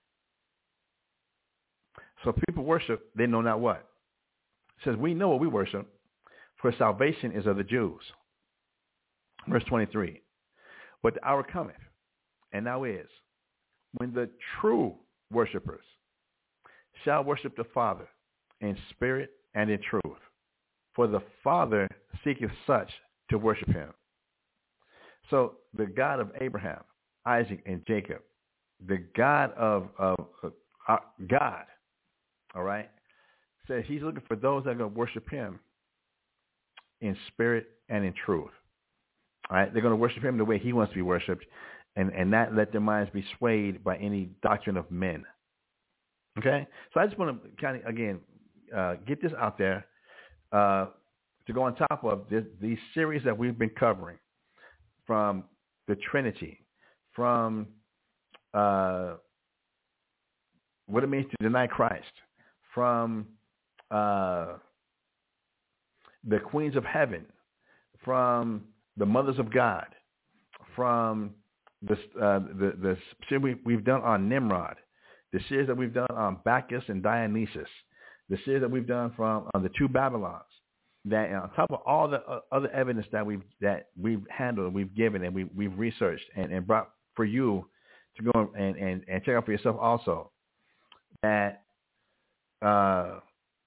So people worship, they know not what. It says, we know what we worship, for salvation is of the Jews. Verse twenty-three. But the hour cometh, and now is, when the true worshipers shall worship the Father in spirit and in truth. For the Father seeketh such to worship him. So the God of Abraham, Isaac, and Jacob, the God of, of uh, God, all right, says he's looking for those that are going to worship him in spirit and in truth. All right, they're going to worship him the way he wants to be worshipped, and, and not let their minds be swayed by any doctrine of men. Okay? So I just want to kind of, again, uh, get this out there uh, to go on top of this, these series that we've been covering, from the Trinity, from uh, what it means to deny Christ, from uh, the queens of heaven, from the mothers of God, from the uh, the, the series we, we've done on Nimrod, the series that we've done on Bacchus and Dionysus, the series that we've done from on the two Babylons. That on top of all the uh, other evidence that we've that we've handled, we've given, and we we've researched and, and brought for you to go and, and, and check out for yourself also, that uh,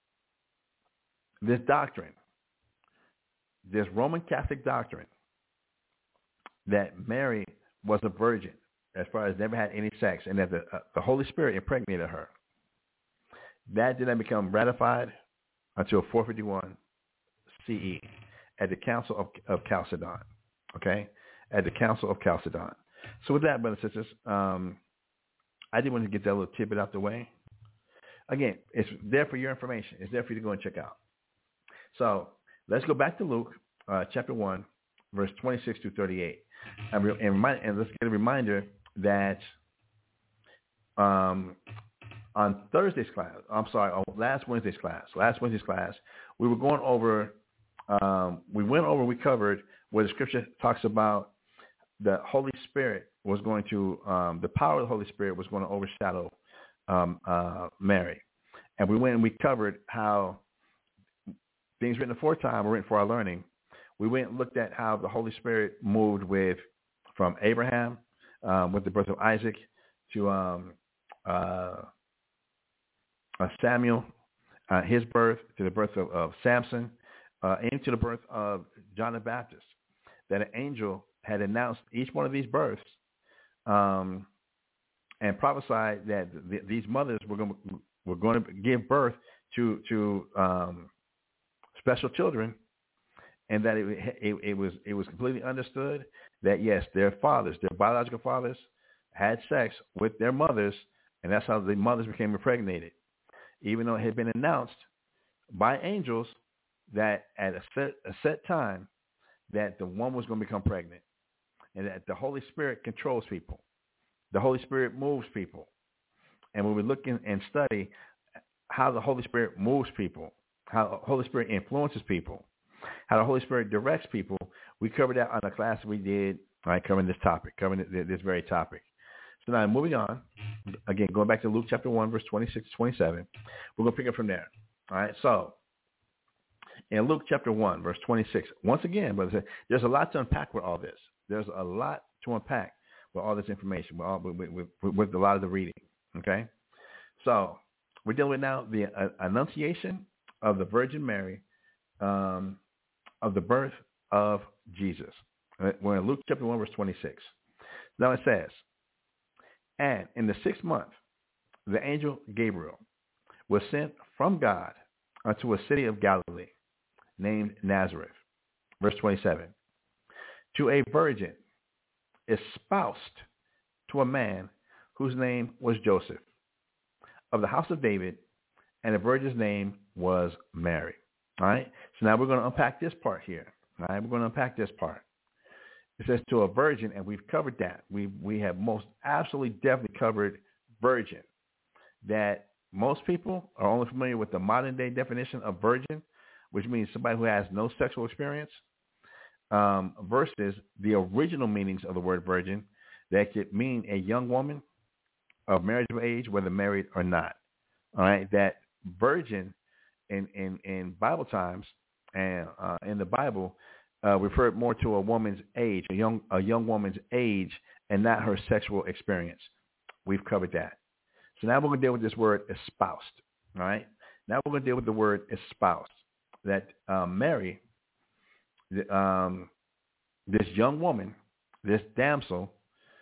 this doctrine, this Roman Catholic doctrine, that Mary was a virgin as far as never had any sex, and that the, uh, the Holy Spirit impregnated her, that did not become ratified until four fifty-one C E at the Council of, of Chalcedon, okay? At the Council of Chalcedon. So with that, brothers and sisters, um, I did want to get that little tidbit out the way. Again, it's there for your information. It's there for you to go and check out. So let's go back to Luke uh, chapter one, verse twenty-six through thirty-eight. And, re- and, remind, and let's get a reminder that um, on Thursday's class, I'm sorry, on last Wednesday's class, last Wednesday's class, we were going over, um, we went over, we covered where the scripture talks about the Holy Spirit was going to, um, the power of the Holy Spirit was going to overshadow um, uh, Mary. And we went and we covered how things written aforetime were written for our learning. We went and looked at how the Holy Spirit moved with, from Abraham, um, with the birth of Isaac, to um, uh, uh, Samuel, uh, his birth, to the birth of, of Samson, uh, and to the birth of John the Baptist. That an angel had announced each one of these births um, and prophesied that th- these mothers were going to, were going to give birth to to um, special children. And that it, it, it was it was completely understood that, yes, their fathers, their biological fathers, had sex with their mothers, and that's how the mothers became impregnated, even though it had been announced by angels that at a set, a set time that the one was going to become pregnant, and that the Holy Spirit controls people. The Holy Spirit moves people. And when we look in, and study how the Holy Spirit moves people, how the Holy Spirit influences people, how the Holy Spirit directs people. We covered that on a class we did, all right, covering this topic, covering this very topic. So now moving on, again, going back to Luke chapter one, verse twenty-six to twenty-seven, we're going to pick up from there. All right, so in Luke chapter one, verse twenty-six, once again, brother, there's a lot to unpack with all this. There's a lot to unpack with all this information, with, all, with, with, with a lot of the reading, okay? So we're dealing with now the uh, annunciation of the Virgin Mary, um, of the birth of Jesus. We're in Luke chapter one, verse twenty-six. Now it says, and in the sixth month, the angel Gabriel was sent from God unto a city of Galilee named Nazareth. Verse twenty-seven, to a virgin espoused to a man whose name was Joseph, of the house of David, and the virgin's name was Mary. All right? So now we're going to unpack this part here. All right? We're going to unpack this part. It says to a virgin, and we've covered that. We we have most absolutely definitely covered virgin. That most people are only familiar with the modern day definition of virgin, which means somebody who has no sexual experience, um, versus the original meanings of the word virgin that could mean a young woman of marriageable age, whether married or not. All right, that virgin in in, in Bible times and uh, in the Bible uh, referred more to a woman's age, a young a young woman's age, and not her sexual experience. We've covered that. So now we're going to deal with this word espoused. All right, now we're going to deal with the word espoused. That um, Mary, the, um, this young woman, this damsel,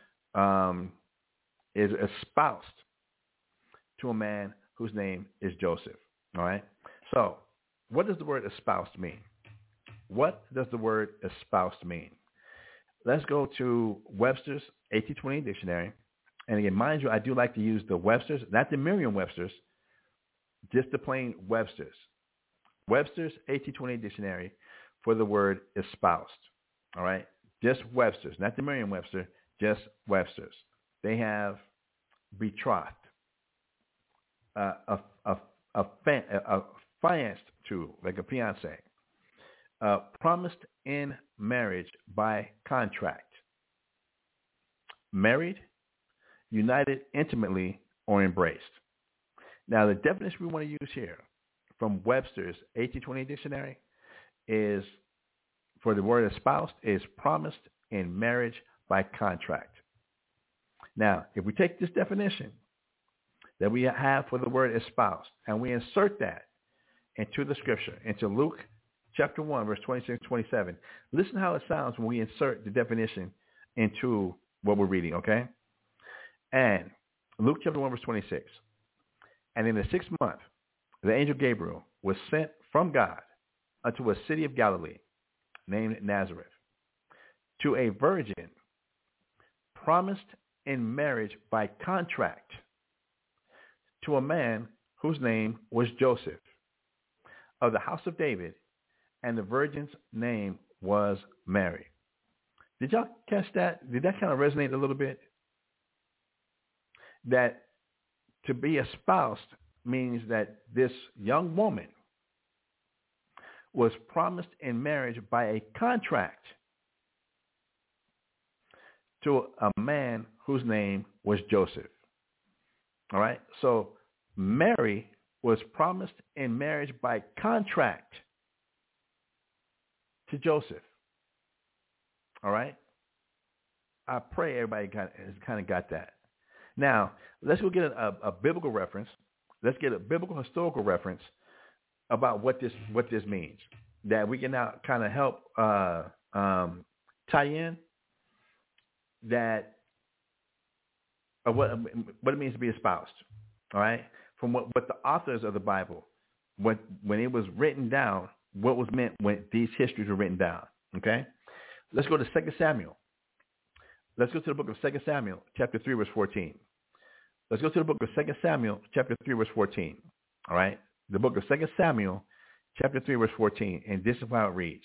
um, is espoused to a man whose name is Joseph. All right. So what does the word espoused mean? What does the word espoused mean? Let's go to Webster's eighteen twenty dictionary. And again, mind you, I do like to use the Webster's, not the Merriam-Webster's, just the plain Webster's. Webster's eighteen twenty dictionary for the word espoused. All right. Just Webster's, not the Merriam-Webster, just Webster's. They have betrothed, uh, a, a, a, a fianced to, like a fiance, uh, promised in marriage by contract, married, united intimately, or embraced. Now, the definition we want to use here from Webster's eighteen twenty dictionary is, for the word espoused, is promised in marriage by contract. Now, if we take this definition that we have for the word espoused and we insert that into the scripture, into Luke chapter one, verse twenty-six, twenty-seven, listen how it sounds when we insert the definition into what we're reading, okay? And Luke chapter one, verse twenty-six, and in the sixth month, the angel Gabriel was sent from God unto a city of Galilee named Nazareth to a virgin promised in marriage by contract to a man whose name was Joseph, of the house of David, and the virgin's name was Mary. Did y'all catch that? Did that kind of resonate a little bit? That to be espoused means that this young woman was promised in marriage by a contract to a man whose name was Joseph. All right? So Mary was promised in marriage by contract to Joseph. All right? I pray everybody got, has kind of got that. Now, let's go get a, a, a biblical reference. Let's get a biblical historical reference about what this what this means, that we can now kind of help uh, um, tie in that uh, what what it means to be espoused. All right, from what, what the authors of the Bible, what when it was written down, what was meant when these histories were written down. Okay, let's go to Second Samuel. Let's go to the book of Second Samuel, chapter three, verse fourteen. Let's go to the book of Second Samuel, chapter three, verse fourteen. All right? The book of Second Samuel, chapter three, verse fourteen. And this is how it reads.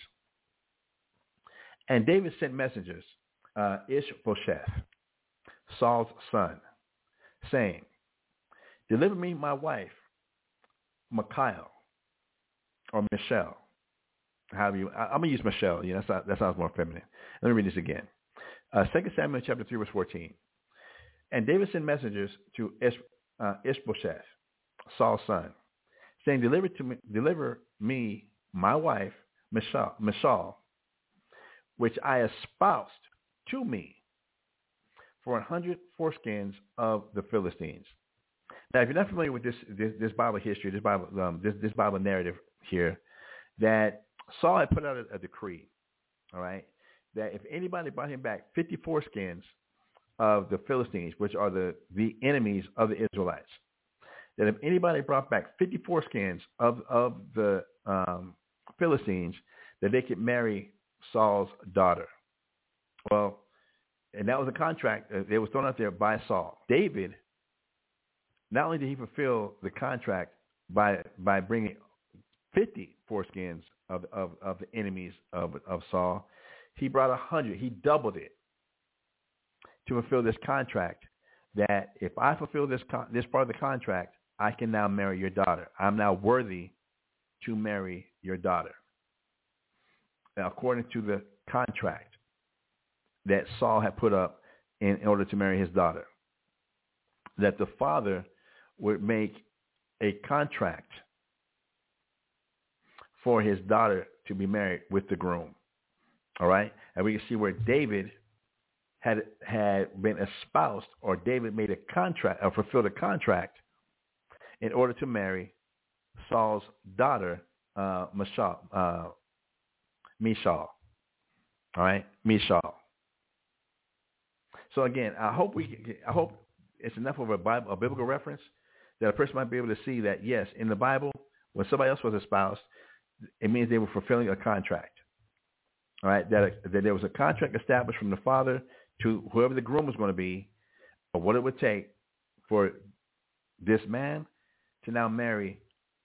And David sent messengers, uh, Ishbosheth, Saul's son, saying, deliver me my wife, Michal or Michelle. However you, I, I'm going to use Michelle. Yeah, that's not, that sounds more feminine. Let me read this again. Uh, Second Samuel chapter three, verse fourteen. And David sent messengers to Ish, uh, Ishbosheth, Saul's son, saying, deliver to me, deliver me my wife, Michal, Michal, which I espoused to me for a hundred foreskins of the Philistines. Now, if you're not familiar with this this, this Bible history, this Bible um, this, this Bible narrative here, that Saul had put out a, a decree, all right, that if anybody brought him back fifty foreskins of the Philistines, which are the, the enemies of the Israelites, that if anybody brought back fifty foreskins of, of the um, Philistines, that they could marry Saul's daughter. Well, and that was a contract that was thrown out there by Saul. David, not only did he fulfill the contract by by bringing fifty foreskins of of, of the enemies of, of Saul, he brought a hundred. He doubled it to fulfill this contract. That if I fulfill this con- this part of the contract, I can now marry your daughter. I'm now worthy to marry your daughter. Now, according to the contract that Saul had put up in, in order to marry his daughter, that the father would make a contract for his daughter to be married with the groom. All right? And we can see where David had had been espoused, or David made a contract or fulfilled a contract in order to marry Saul's daughter, uh, Michal, uh, Michal. All right, Michal. So again, I hope we, I hope it's enough of a Bible, a biblical reference that a person might be able to see that yes, in the Bible, when somebody else was espoused, it means they were fulfilling a contract. All right, that that there was a contract established from the father to whoever the groom was going to be, or what it would take for this man to now marry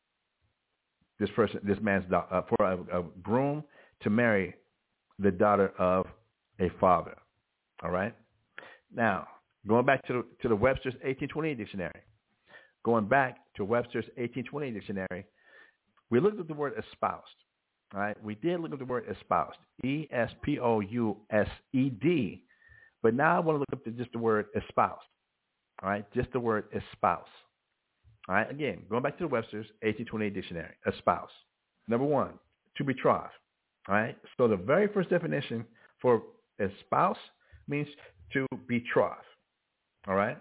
this person, this man's daughter, uh, for a, a groom to marry the daughter of a father. All right. Now, going back to the, to the Webster's eighteen twenty-eight dictionary, going back to Webster's eighteen twenty-eight dictionary, we looked at the word espoused. All right. We did look at the word espoused, E S P O U S E D. But now I want to look up to just the word espoused. All right. Just the word espouse. All right. Again, going back to the Webster's eighteen twenty-eight dictionary, espouse. Number one, to betroth. All right. So the very first definition for espouse means to betroth. All right.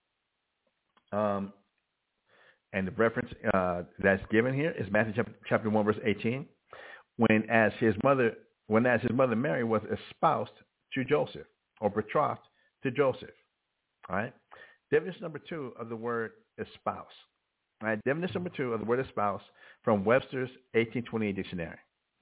Um, and the reference uh, that's given here is Matthew chapter, chapter one, verse eighteen. When as his mother, when as his mother Mary was espoused to Joseph, or betrothed to Joseph. All right. Definition number two of the word espouse. All right. Definition number two of the word espouse from Webster's eighteen twenty-eight dictionary.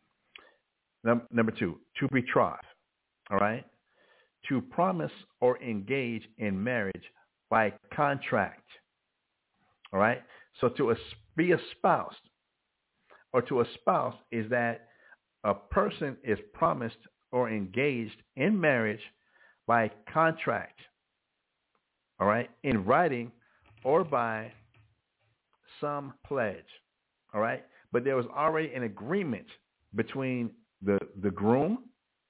Num- number two, to betroth. All right. To promise or engage in marriage by contract. All right. So to es- be espoused or to espouse is that a person is promised or engaged in marriage by contract, all right, in writing or by some pledge, all right? But there was already an agreement between the, the groom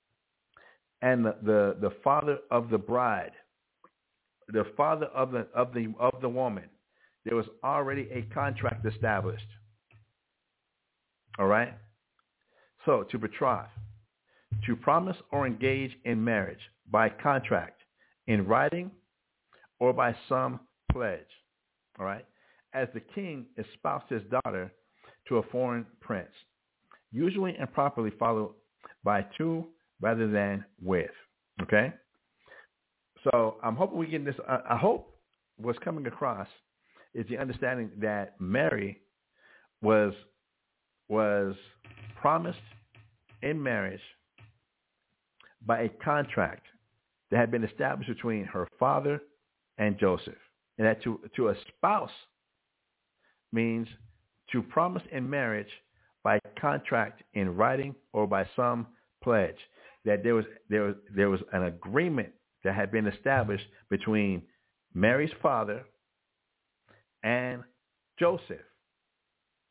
and the, the, the father of the bride, the father of the of the of the woman. There was already a contract established. All right? So to betroth, to promise or engage in marriage by contract, in writing, or by some pledge. All right? As the king espoused his daughter to a foreign prince, usually and properly followed by to rather than with. Okay? So I'm hoping we get this. I, I hope what's coming across is the understanding that Mary was was promised in marriage by a contract that had been established between her father and Joseph. And that to, to espouse means to promise in marriage by contract in writing or by some pledge. That there was there was there was an agreement that had been established between Mary's father and Joseph.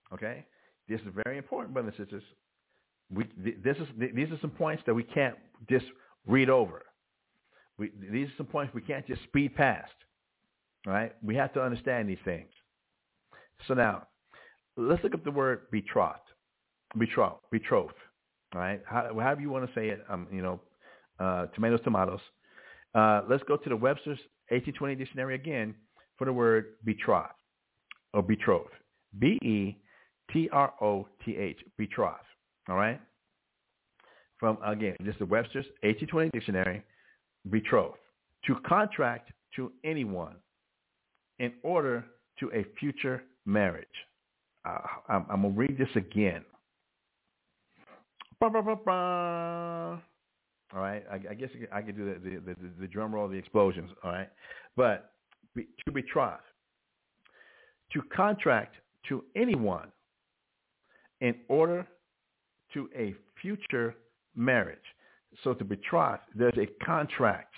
Okay? This is very important, brothers and sisters. We, this is, these are some points that we can't just read over. We, these are some points we can't just speed past. All right? We have to understand these things. So now, let's look up the word betrothed. Betrothed. Betrothed. All right? How, however you want to say it, um, you know, uh, tomatoes, tomatoes. Uh, let's go to the Webster's eighteen twenty dictionary again for the word betrothed or betrothed. B E T R O T H. Betrothed. All right? From, again, this is the Webster's eighteen twenty dictionary. Betrothed. To contract to anyone in order to a future marriage. Uh, I'm, I'm going to read this again. Ba, ba, ba, ba. All right, I, I guess I could do the, the, the, the drum roll, the explosions, all right? But be, to betroth, to contract to anyone in order to a future marriage. So to betroth, there's a contract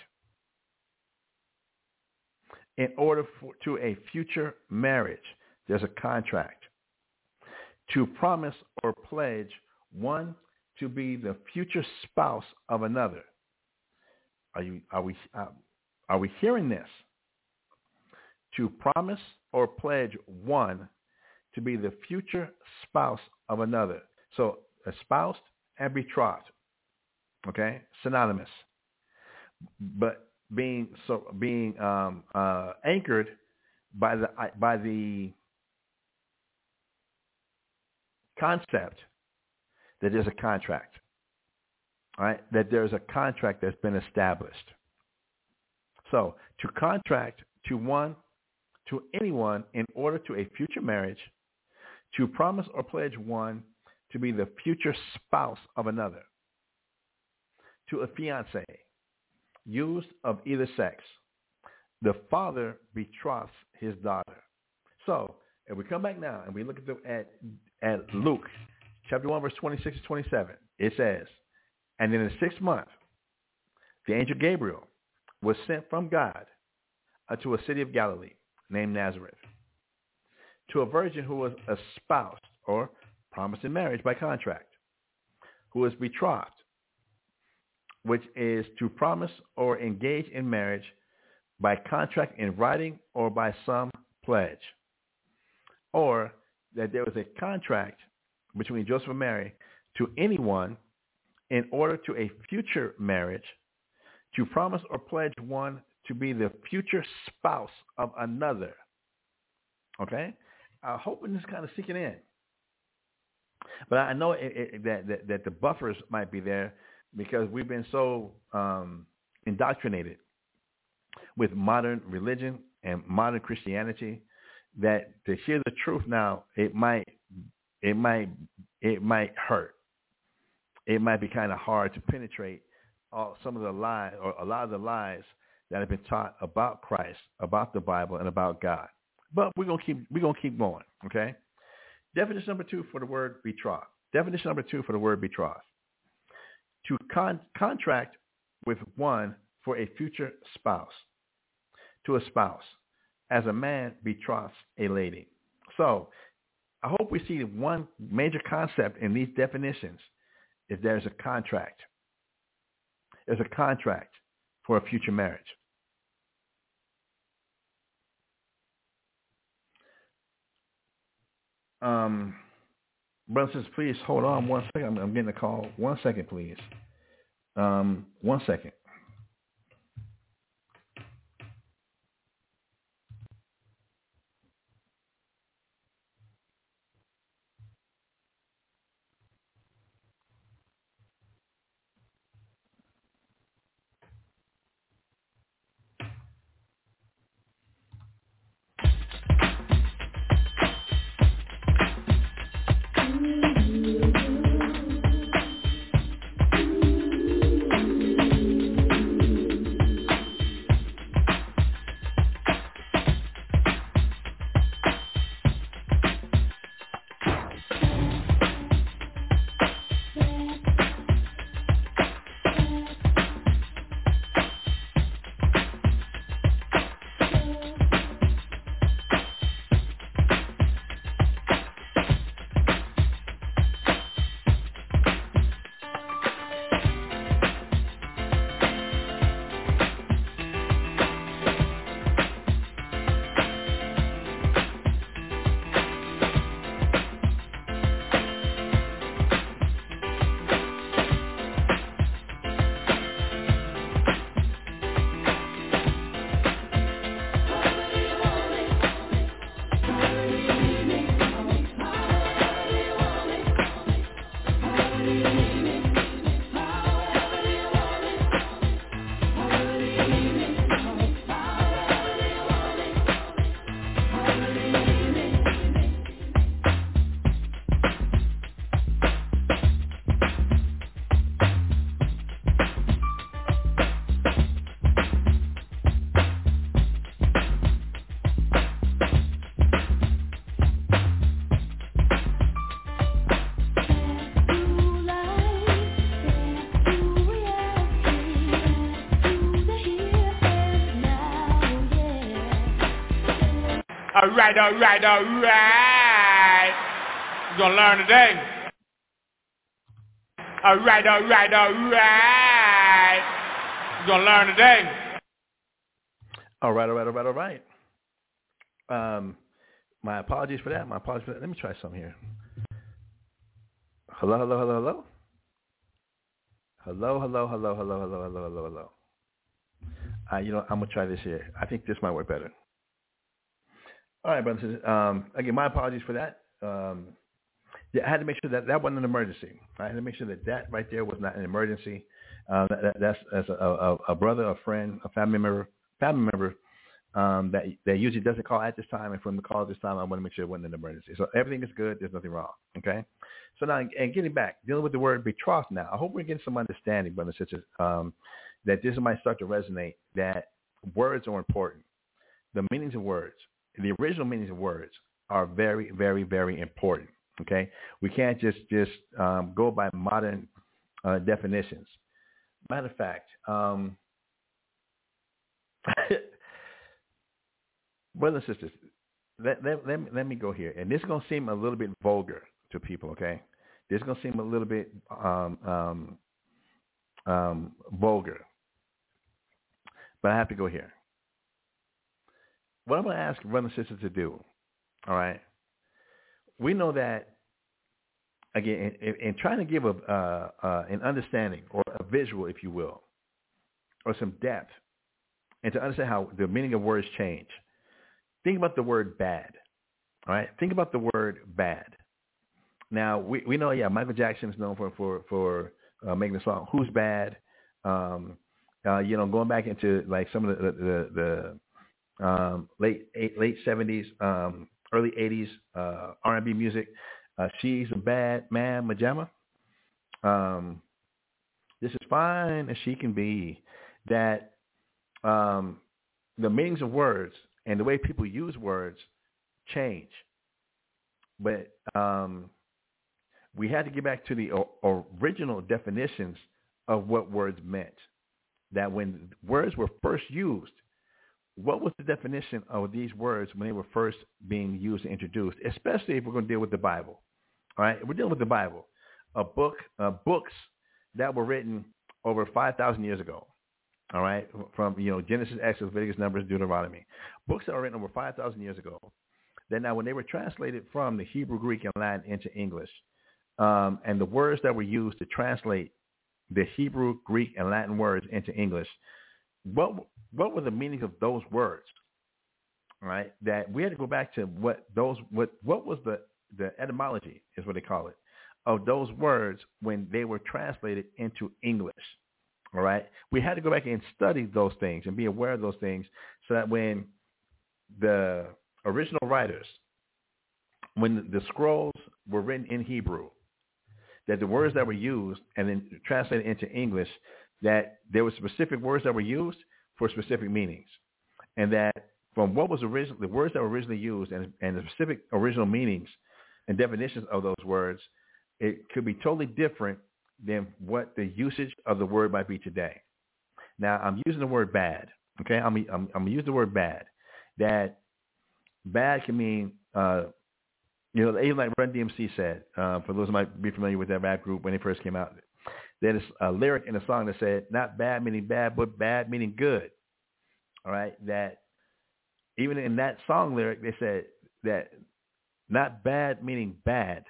in order for, to a future marriage. There's a contract. To promise or pledge one to be the future spouse of another. Are you? Are we? Uh, are we hearing this? To promise or pledge one to be the future spouse of another. So espoused and betrothed. Okay, synonymous. But being so being um, uh, anchored by the by the concept that there's a contract, all right? That there's a contract that's been established. So to contract to one, to anyone in order to a future marriage, to promise or pledge one to be the future spouse of another, to a fiancé, used of either sex. The father betroths his daughter. So if we come back now and we look at the, at, at Luke, chapter one, verse twenty-six to twenty-seven, it says, and in the sixth month, the angel Gabriel was sent from God unto a city of Galilee named Nazareth, to a virgin who was espoused or promised in marriage by contract, who was betrothed, which is to promise or engage in marriage by contract in writing or by some pledge, or that there was a contract between Joseph and Mary to anyone in order to a future marriage, to promise or pledge one to be the future spouse of another. Okay? I'm hoping this is kind of sinking in. But I know it, it, that, that, that the buffers might be there because we've been so um, indoctrinated with modern religion and modern Christianity that to hear the truth now, it might It might it might hurt. It might be kind of hard to penetrate all, some of the lies or a lot of the lies that have been taught about Christ, about the Bible, and about God. But we're gonna keep we're gonna keep going. Okay. Definition number two for the word betroth. Definition number two for the word betroth: to con- contract with one for a future spouse. To a spouse, as a man betroths a lady. So I hope we see one major concept in these definitions is there's a contract. There's a contract for a future marriage. Um, brothers, please hold on one second. I'm, I'm getting a call. One second, please. Um, one second. All right, all right, all right. You're going to learn today. All right, all right, all right. You're going to learn today. All right, all right, all right, all right. Um, my apologies for that. My apologies for that. Let me try something here. Hello, hello, hello, hello. Hello, hello, hello, hello, hello, hello, hello, hello. Uh, you know, I'm going to try this here. I think this might work better. All right, brothers and sisters. Um, again, my apologies for that. Um, yeah, I had to make sure that that wasn't an emergency. I had to make sure that that right there was not an emergency. Uh, that, that, that's as a, a, a brother, a friend, a family member, family member um, that that usually doesn't call at this time, and from the call at this time, I want to make sure it wasn't an emergency. So everything is good. There's nothing wrong. Okay. So now, and getting back, dealing with the word betrothed now, I hope we're getting some understanding, brothers and sisters, um, that this might start to resonate, that words are important. The meanings of words, the original meanings of words are very, very, very important, okay? We can't just, just um, go by modern uh, definitions. Matter of fact, um, brothers and sisters, let, let, let, me, let me go here. And this is going to seem a little bit vulgar to people, okay? This is going to seem a little bit um, um, um, vulgar. But I have to go here. What I'm going to ask brothers and sisters to do, all right, we know that, again, in, in trying to give a, uh, uh, an understanding or a visual, if you will, or some depth, and to understand how the meaning of words change, think about the word bad, all right? Think about the word bad. Now, we, we know, yeah, Michael Jackson is known for, for, for uh, making the song Who's Bad, um, Uh, you know, going back into like some of the the, the um, late eight, late seventies, um, early eighties uh, R and B music. Uh, She's a Bad Man, Majama. Um, this is fine as she can be. That um, the meanings of words and the way people use words change, but um, we had to get back to the o- original definitions of what words meant. That when words were first used, what was the definition of these words when they were first being used and introduced, especially if we're going to deal with the Bible. All right, we're dealing with the Bible, a book, uh, books that were written over five thousand years ago. All right, from, you know, Genesis, Exodus, Leviticus, Numbers, Deuteronomy. Books that were written over five thousand years ago. Then now when they were translated from the Hebrew, Greek, and Latin into English, um, and the words that were used to translate the Hebrew, Greek, and Latin words into English, what what were the meanings of those words? All right, that we had to go back to what those what what was the the etymology is what they call it of those words when they were translated into English. All right, we had to go back and study those things and be aware of those things, so that when the original writers, when the scrolls were written in Hebrew, that the words that were used and then translated into English, that there were specific words that were used for specific meanings. And that from what was originally, the words that were originally used and, and the specific original meanings and definitions of those words, it could be totally different than what the usage of the word might be today. Now, I'm using the word bad, okay? I'm, I'm, I'm going to use the word bad. That bad can mean... Uh, You know, even like Run D M C said, uh, for those who might be familiar with that rap group when they first came out, there's a lyric in a song that said, not bad meaning bad, but bad meaning good. All right? That even in that song lyric, they said that not bad meaning bad,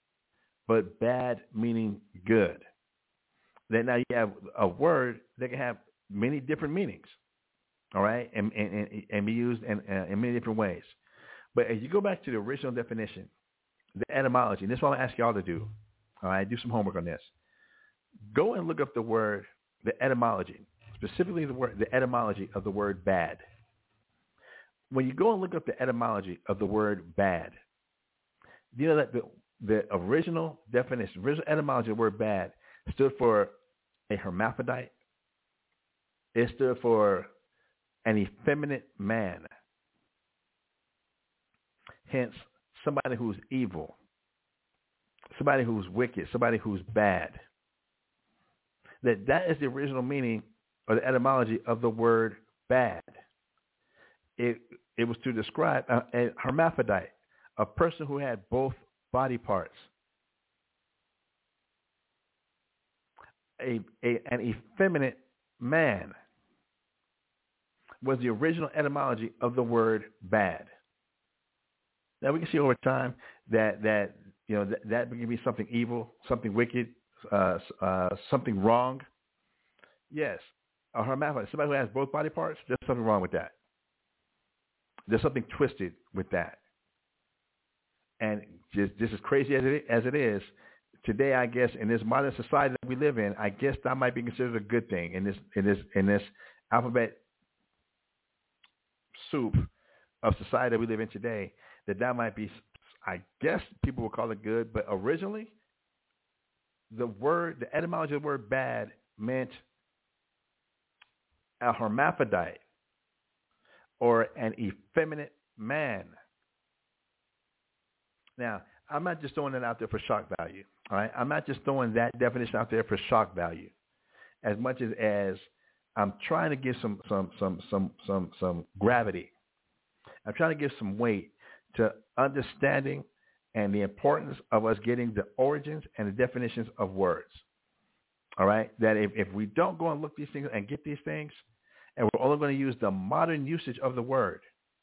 but bad meaning good. That now you have a word that can have many different meanings, all right, and, and, and be used in, uh, in many different ways. But as you go back to the original definition, the etymology, and this is what I'm going to ask y'all to do, all right, do some homework on this. Go and look up the word, the etymology, specifically the word, the etymology of the word bad. When you go and look up the etymology of the word bad, you know that the, the original definition, original etymology of the word bad stood for a hermaphrodite. It stood for an effeminate man. Hence, somebody who's evil, somebody who's wicked, somebody who's bad. That that is the original meaning or the etymology of the word bad. It it was to describe a, a hermaphrodite, a person who had both body parts. A, a, an effeminate man was the original etymology of the word bad. Now we can see over time that that you know that, that can be something evil, something wicked, uh, uh, something wrong. Yes, a hermaphrodite, somebody who has both body parts, there's something wrong with that. There's something twisted with that. And just, just as crazy as it, as it is, today, I guess, in this modern society that we live in, I guess that might be considered a good thing in this in this in this alphabet soup of society that we live in today. That that might be, I guess, people will call it good, but originally, the word, the etymology of the word "bad" meant a hermaphrodite or an effeminate man. Now, I'm not just throwing that out there for shock value. All right, I'm not just throwing that definition out there for shock value, as much as as I'm trying to give some some some some some some gravity. I'm trying to give some weight to understanding and the importance of us getting the origins and the definitions of words. All right, that if, if we don't go and look these things and get these things, and we're only going to use the modern usage of the word,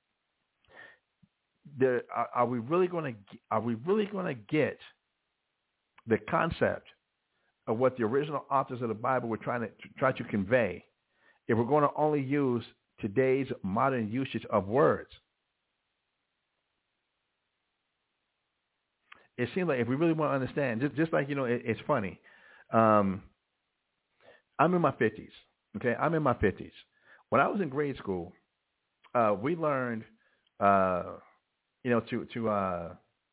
there are, are we really going to are we really going to get the concept of what the original authors of the Bible were trying to try to convey if we're going to only use today's modern usage of words? It seems like if we really want to understand, just, just like, you know, it, it's funny. Um, I'm in my fifties. Okay, I'm in my fifties. When I was in grade school, uh, we learned, uh, you know, to to uh,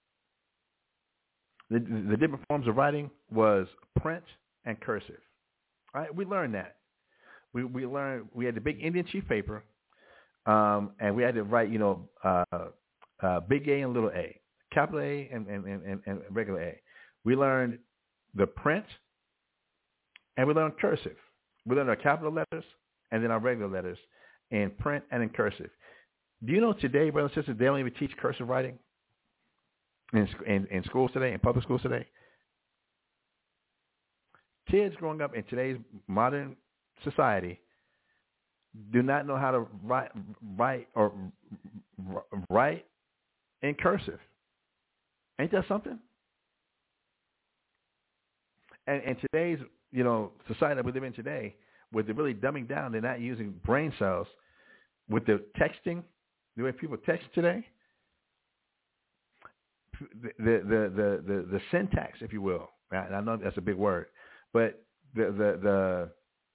the, the different forms of writing was print and cursive. All right, we learned that. We we learned we had the big Indian chief paper, um, and we had to write, you know, uh, uh, big A and little a, capital A and, and, and, and regular A. We learned the print, and we learned cursive. We learned our capital letters and then our regular letters in print and in cursive. Do you know today, brothers and sisters, they don't even teach cursive writing in, in, in schools today, in public schools today? Kids growing up in today's modern society do not know how to write, write or write in cursive. Ain't that something? And, and today's, you know, society that we live in today, with the really dumbing down, they're not using brain cells. With the texting, the way people text today, the the the the, the syntax, if you will, and I know that's a big word, but the the the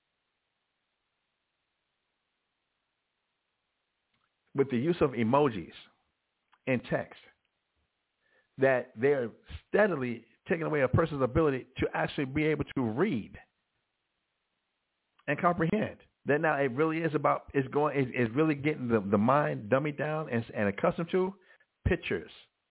with the use of emojis in text, that they're steadily taking away a person's ability to actually be able to read and comprehend. That now it really is about, is going, is, is really getting the, the mind dummied down and, and accustomed to pictures.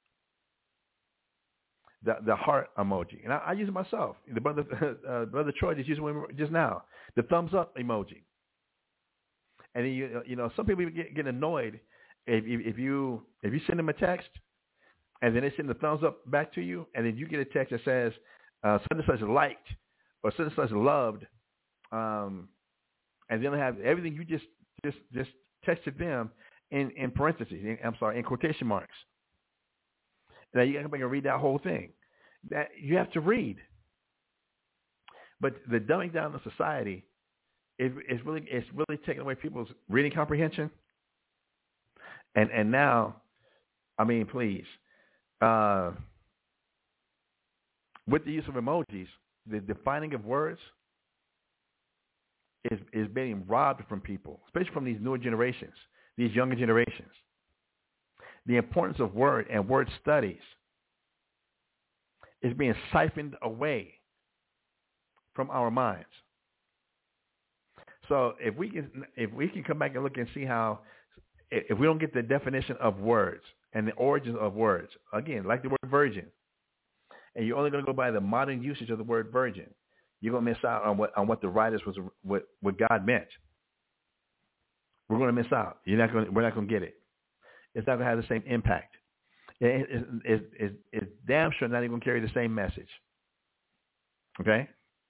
The the heart emoji. And I, I use it myself. The brother, uh, brother Troy just used it just now. The thumbs up emoji. And then you, you know, some people get, get annoyed if, if, if you if you send them a text and then they send the thumbs up back to you, and then you get a text that says uh, such and such liked or such and such loved, um, and then they have everything you just just just texted them in, in parentheses. In, I'm sorry, in quotation marks. Now you got to come back and read that whole thing. That you have to read. But the dumbing down of society is is really it's really taking away people's reading comprehension. And and now, I mean, please, uh, with the use of emojis, the defining of words is is being robbed from people, especially from these newer generations, these younger generations. The importance of word and word studies is being siphoned away from our minds. So if we can, if we can come back and look and see how, if we don't get the definition of words and the origins of words, again, like the word virgin, and you're only going to go by the modern usage of the word virgin, you're going to miss out on what on what the writers was what, what God meant. We're going to miss out. You're not going. We're not going to get it. it's not going to have the same impact. It, it, it, it, it's damn sure not even going to carry the same message. Okay?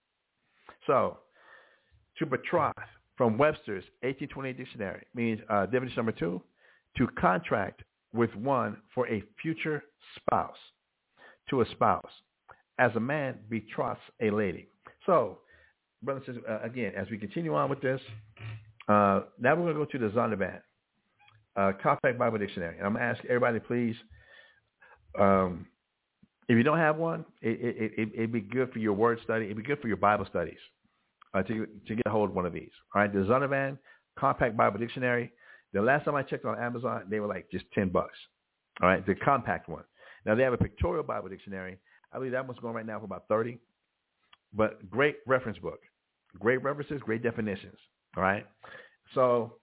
So, to betroth from Webster's eighteen twenty-eight dictionary means, uh, definition number two, to contract with one for a future spouse, to a spouse, as a man betroths a lady. So, brothers and sisters, uh, again, as we continue on with this, uh, now we're going to go to the Zondervan, uh, Compact Bible Dictionary. And I'm going to ask everybody, please, um, if you don't have one, it, it, it, it'd be good for your word study. It'd be good for your Bible studies uh, to, to get a hold of one of these. All right, the Zondervan Compact Bible Dictionary. The last time I checked on Amazon, they were like just ten bucks. All right, the compact one. Now, they have a pictorial Bible dictionary. I believe that one's going right now for about thirty. But great reference book. Great references, great definitions. All right. So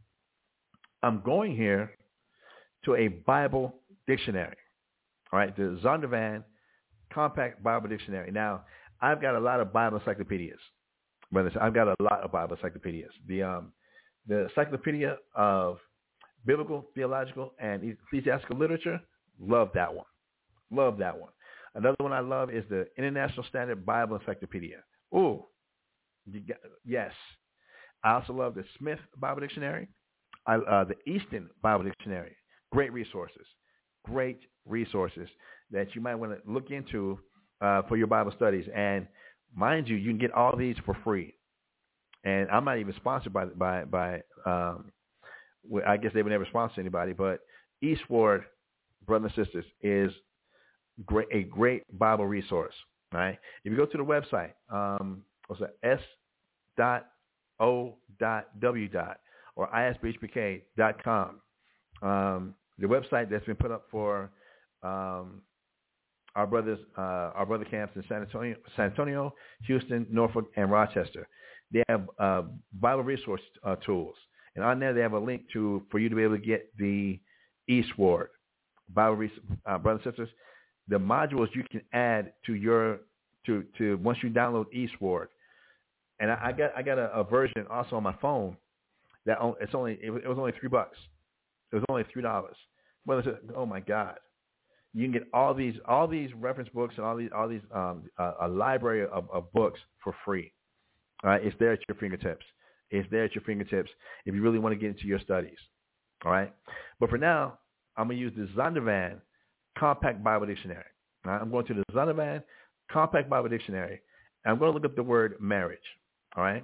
I'm going here to a Bible dictionary. All right, the Zondervan Compact Bible Dictionary. Now, I've got a lot of Bible encyclopedias. Brothers, I've got a lot of Bible encyclopedias. The um, the Encyclopedia of Biblical, Theological, and Ecclesiastical Literature, love that one. Love that one. Another one I love is the International Standard Bible Encyclopedia. Ooh, you got, yes. I also love the Smith Bible Dictionary, I, uh, the Easton Bible Dictionary. Great resources. Great resources that you might want to look into uh, for your Bible studies. And mind you, you can get all these for free. And I'm not even sponsored by, by, by um, I guess they would never sponsor anybody, but Eastward, brothers and sisters, is great, a great Bible resource. Right? If you go to the website, um, what's that? S dot O dot W dot or I S B H P K dot com. Um, the website that's been put up for um, our brothers, uh, our brother camps in San Antonio, San Antonio, Houston, Norfolk, and Rochester. They have uh, Bible resource uh, tools, and on there they have a link to for you to be able to get the Eastward Bible res- uh, brothers and sisters. The modules you can add to your to to once you download Eastward, and I, I got I got a, a version also on my phone that it's only it was, it was only three bucks. It was only three dollars. Well, oh my God, you can get all these all these reference books and all these all these um, uh, a library of, of books for free. All right, it's there at your fingertips. It's there at your fingertips if you really want to get into your studies. All right, but for now, I'm gonna use the Zondervan Compact Bible Dictionary. All right? I'm going to the Zondervan Compact Bible Dictionary, and I'm going to look up the word marriage. All right,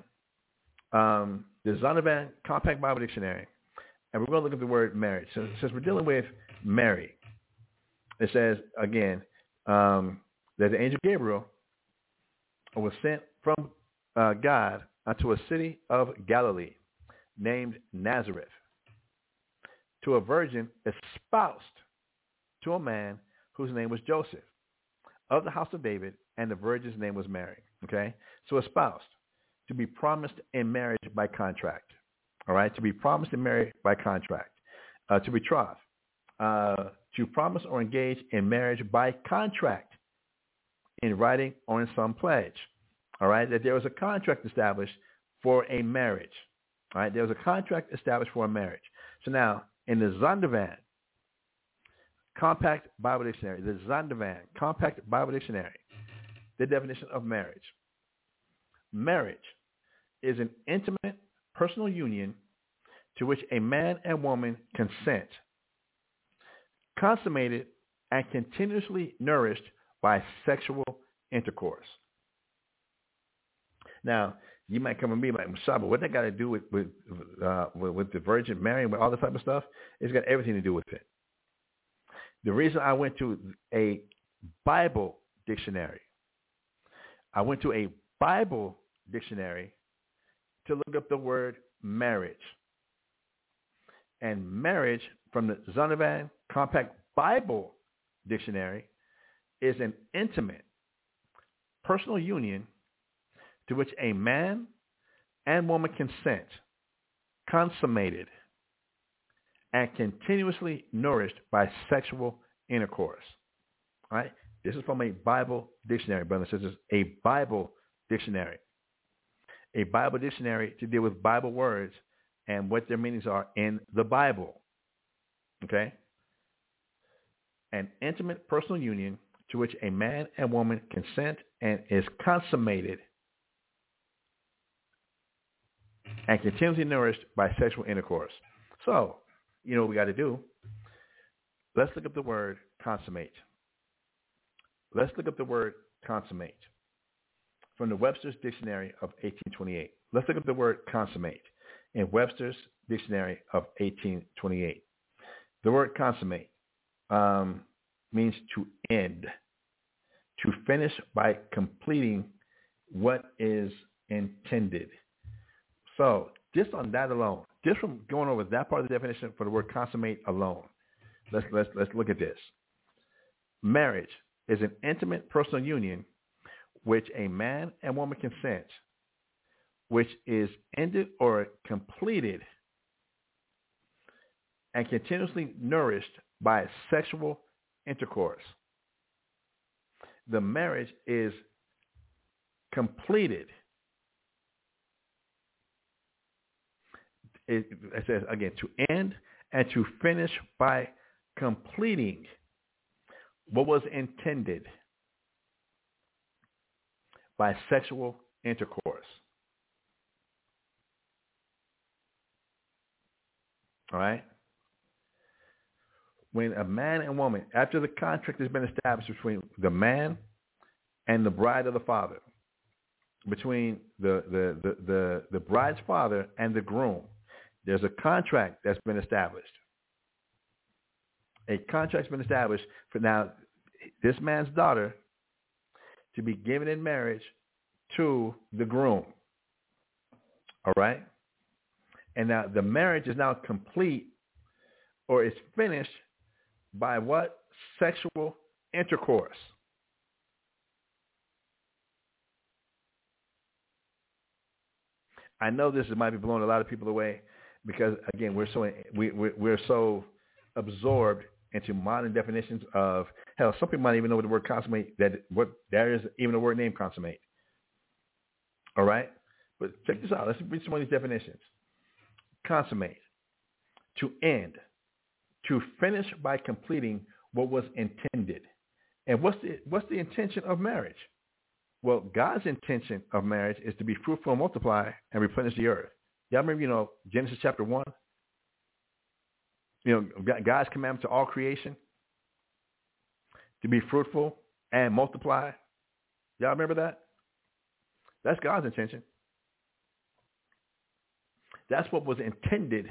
um, the Zondervan Compact Bible Dictionary, and we're going to look at the word marriage. So since we're dealing with Mary, it says again um, that the angel Gabriel was sent from uh, God unto a city of Galilee named Nazareth to a virgin espoused to a man whose name was Joseph of the house of David, and the virgin's name was Mary. Okay, so espoused, to be promised in marriage by contract. All right, to be promised in marriage by contract, uh, to betroth, uh, to promise or engage in marriage by contract, in writing or in some pledge. All right, that there was a contract established for a marriage. All right, there was a contract established for a marriage. So now, in the Zondervan Compact Bible Dictionary, the Zondervan Compact Bible Dictionary, the definition of marriage. Marriage is an intimate personal union to which a man and woman consent, consummated and continuously nourished by sexual intercourse. Now, you might come and be like, Mashaba, what that got to do with with, uh, with with the Virgin Mary and with all this type of stuff? It's got everything to do with it. The reason I went to a Bible dictionary, I went to a Bible dictionary to look up the word marriage. And marriage, from the Zondervan Compact Bible Dictionary, is an intimate personal union to which a man and woman consent, consummated, and continuously nourished by sexual intercourse. All right? This is from a Bible dictionary, brothers and sisters, a Bible dictionary. A Bible dictionary to deal with Bible words and what their meanings are in the Bible. Okay? An intimate personal union to which a man and woman consent and is consummated and continuously nourished by sexual intercourse. So, you know what we got to do? Let's look up the word consummate. Let's look up the word consummate from the Webster's Dictionary of eighteen twenty-eight. Let's look up the word consummate in Webster's Dictionary of eighteen twenty-eight. The word consummate um, means to end, to finish by completing what is intended. So just on that alone, just from going over that part of the definition for the word consummate alone, let's let's let's look at this. Marriage is an intimate personal union which a man and woman consent, which is ended or completed and continuously nourished by sexual intercourse. The marriage is completed. It, it says, again, to end and to finish by completing what was intended by sexual intercourse. All right? When a man and woman, after the contract has been established between the man and the bride of the father, between the, the, the, the, the bride's father and the groom, there's a contract that's been established. A contract's been established for now this man's daughter to be given in marriage to the groom. All right? And now the marriage is now complete or is finished by what? Sexual intercourse. I know this might be blowing a lot of people away because, again, we're so we, we're, we're so absorbed into modern definitions of, hell, some people might even know what the word consummate, that what there is even a word named consummate. All right? But check this out. Let's read some of these definitions. Consummate, to end, to finish by completing what was intended. And what's the what's the intention of marriage? Well, God's intention of marriage is to be fruitful and multiply and replenish the earth. Y'all remember, you know, Genesis chapter one? You know, God's commandment to all creation to be fruitful and multiply. Y'all remember that? That's God's intention. That's what was intended.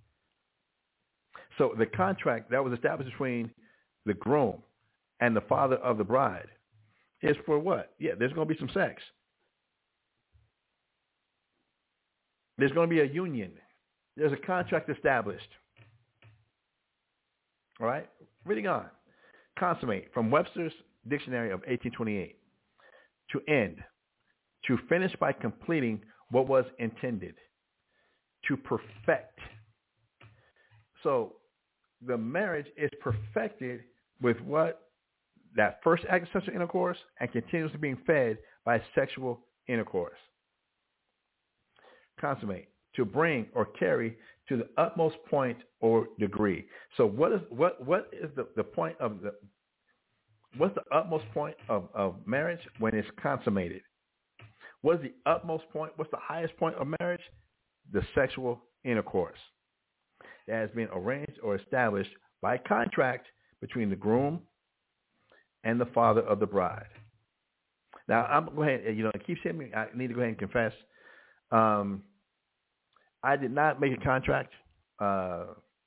So the contract that was established between the groom and the father of the bride is for what? Yeah, there's going to be some sex. There's going to be a union. There's a contract established. All right? Reading on. Consummate, from Webster's Dictionary of eighteen twenty-eight. To end. To finish by completing what was intended. To perfect. So the marriage is perfected with what? That first act of sexual intercourse and continues being fed by sexual intercourse. Consummate, to bring or carry to the utmost point or degree. So what is what what is the, the point of the what's the utmost point of, of marriage when it's consummated? What is the utmost point? What's the highest point of marriage? The sexual intercourse that has been arranged or established by contract between the groom and the father of the bride. Now, I'm going to go ahead, you know, it keeps hitting me. I need to go ahead and confess. Um, I did not make a contract uh,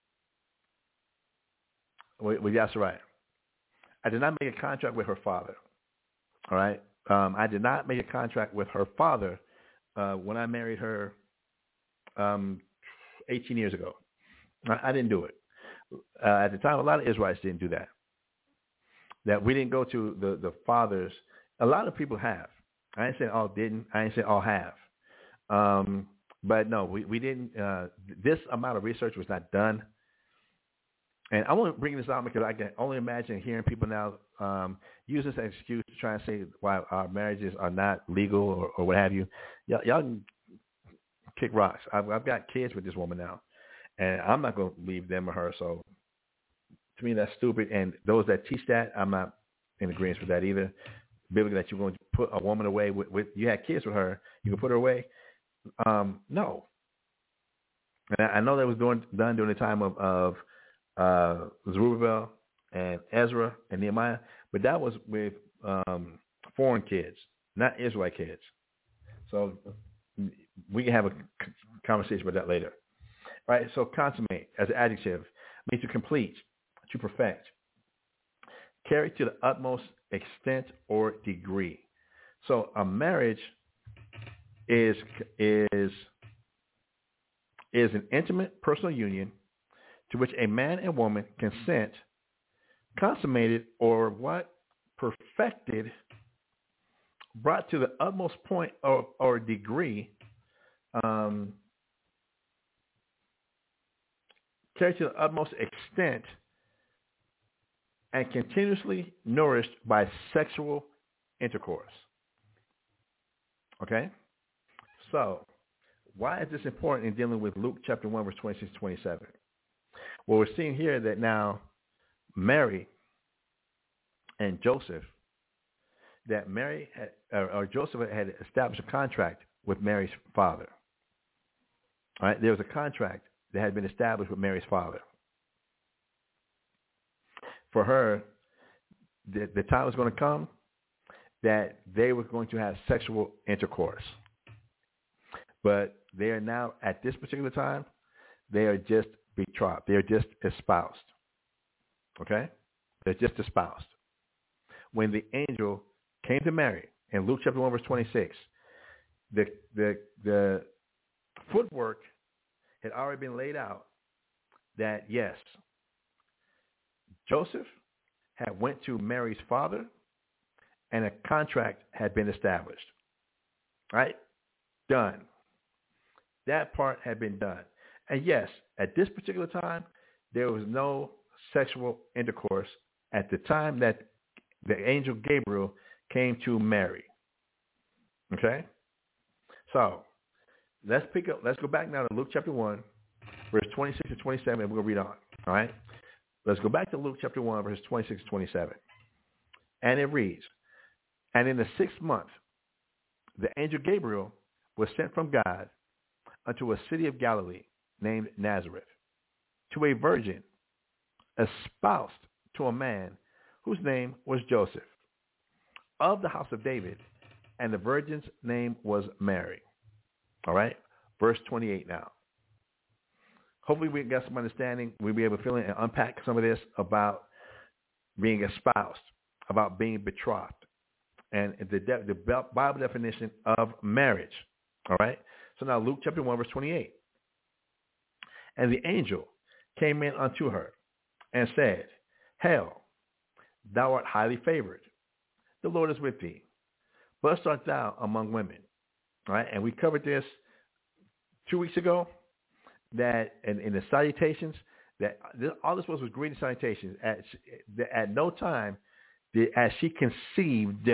with, with Yasiraya. I did not make a contract with her father. All right? Um, I did not make a contract with her father uh, when I married her um, eighteen years ago. I, I didn't do it. Uh, at the time, a lot of Israelites didn't do that. That we didn't go to the, the fathers. A lot of people have. I ain't saying all didn't. I ain't saying all have. Um, but no, we, we didn't. Uh, this amount of research was not done. And I want to bring this out because I can only imagine hearing people now um, use this as an excuse to try and say why our marriages are not legal or, or what have you. Y'all, y'all can kick rocks. I've, I've got kids with this woman now, and I'm not going to leave them or her. So to me, that's stupid. And those that teach that, I'm not in agreement with that either. Biblically, that you're going to put a woman away with, with you had kids with her, you can put her away. Um, no. And I, I know that was doing, done during the time of, of uh, Zerubbabel and Ezra and Nehemiah, but that was with um, foreign kids, not Israelite kids. So we can have a conversation about that later. All right, so consummate as an adjective means to complete, to perfect, carry to the utmost extent or degree. So a marriage is is is an intimate personal union to which a man and woman consent, consummated or what perfected, brought to the utmost point or, or degree, um, carried to the utmost extent, and continuously nourished by sexual intercourse. Okay? So, why is this important in dealing with Luke chapter one, verse twenty-six to twenty-seven? Well, we're seeing here that now Mary and Joseph, that Mary had, or, or Joseph had established a contract with Mary's father. All right? There was a contract that had been established with Mary's father. For her, the, the time was going to come that they were going to have sexual intercourse. But they are now, at this particular time, they are just betrothed. They are just espoused. Okay? They're just espoused. When the angel came to Mary in Luke chapter one, verse twenty-six, the, the, the footwork had already been laid out that, yes, Joseph had went to Mary's father and a contract had been established. Right? Done. That part had been done. And yes, at this particular time, there was no sexual intercourse at the time that the angel Gabriel came to Mary. Okay? So, let's pick up, let's go back now to Luke chapter one, verse twenty-six to twenty-seven, and we'll read on. All right? Let's go back to Luke chapter one, verse twenty-six to twenty-seven. And it reads, and in the sixth month, the angel Gabriel was sent from God unto a city of Galilee named Nazareth, to a virgin espoused to a man whose name was Joseph, of the house of David, and the virgin's name was Mary. All right? Verse twenty-eight now. Hopefully we got some understanding. We'll be able to fill in and unpack some of this about being espoused, about being betrothed, and the, de- the Bible definition of marriage. All right? So now Luke chapter one, verse twenty-eight. And the angel came in unto her and said, Hail, thou art highly favored. The Lord is with thee. Blessed art thou among women. All right? And we covered this two weeks ago, that in, in the salutations, that this, all this was was greeting salutations. At, at no time did, as she conceived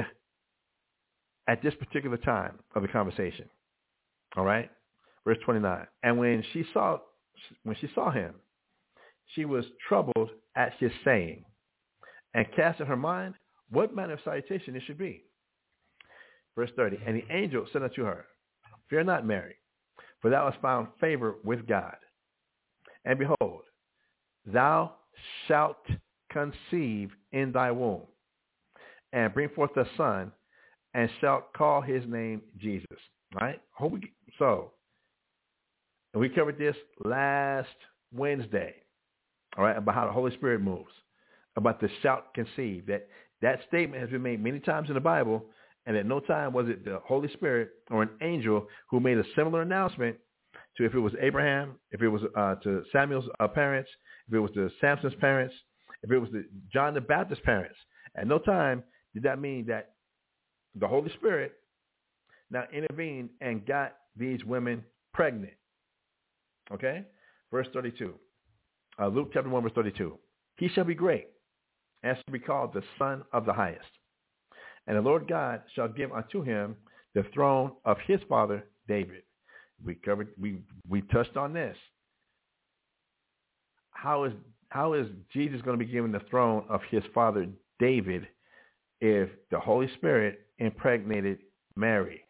at this particular time of the conversation. All right? Verse twenty-nine. And when she saw when she saw him, she was troubled at his saying, and cast in her mind what manner of salutation it should be. Verse thirty. And the angel said unto her, Fear not, Mary, for thou hast found favor with God. And behold, thou shalt conceive in thy womb, and bring forth a son, and shalt call his name Jesus. All right? Hope we, so, and we covered this last Wednesday, all right, about how the Holy Spirit moves, about the shalt conceive. That that statement has been made many times in the Bible, and at no time was it the Holy Spirit or an angel who made a similar announcement to, if it was Abraham, if it was uh, to Samuel's uh, parents, if it was to Samson's parents, if it was to John the Baptist's parents. At no time did that mean that the Holy Spirit now intervened and got these women pregnant. Okay? Verse thirty-two. Uh, Luke chapter one, verse thirty-two. He shall be great, and shall be called the Son of the Highest. And the Lord God shall give unto him the throne of his father David. We covered, we, we touched on this. How is how is Jesus going to be given the throne of his father David if the Holy Spirit impregnated Mary?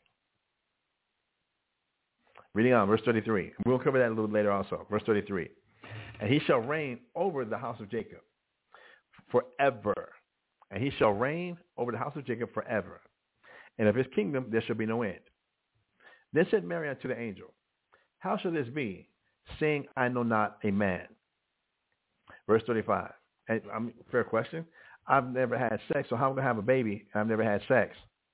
Reading on, verse thirty-three. We'll cover that a little later also. Verse thirty-three. And he shall reign over the house of Jacob forever. And he shall reign over the house of Jacob forever. And of his kingdom there shall be no end. Then said Mary unto the angel, how shall this be, seeing I know not a man? Verse thirty-five. And, um, fair question. I've never had sex, so how am I going to have a baby? I've never had sex.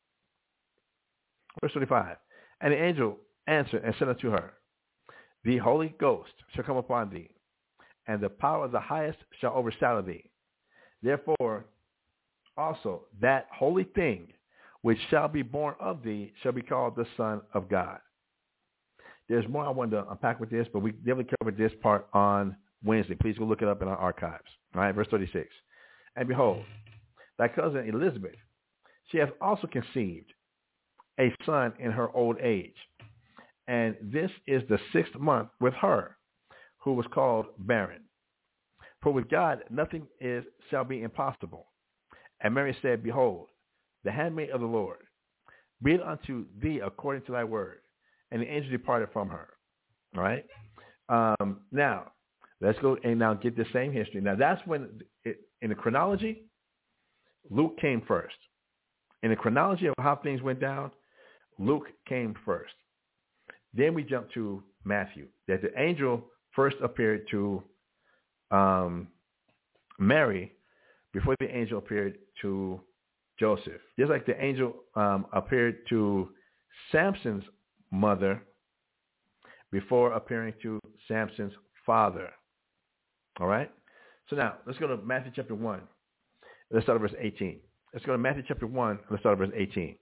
Verse thirty-five. And the angel answered and said unto her, the Holy Ghost shall come upon thee, and the power of the highest shall overshadow thee. Therefore also that holy thing which shall be born of thee shall be called the Son of God. There's more I wanted to unpack with this, but we definitely covered this part on Wednesday. Please go look it up in our archives. All right, verse thirty-six. And behold, thy cousin Elizabeth, she hath also conceived a son in her old age. And this is the sixth month with her, who was called barren. For with God nothing is shall be impossible. And Mary said, behold, the handmaid of the Lord, be it unto thee according to thy word. And the angel departed from her. All right. Um, now, let's go and now get the same history. Now, that's when, it, in the chronology, Luke came first. In the chronology of how things went down, Luke came first. Then we jump to Matthew, that the angel first appeared to um, Mary before the angel appeared to Joseph. Just like the angel um, appeared to Samson's mother before appearing to Samson's father. All right? So now, let's go to Matthew chapter one. Let's start at verse eighteen. Let's go to Matthew chapter one. Let's start at verse eighteen.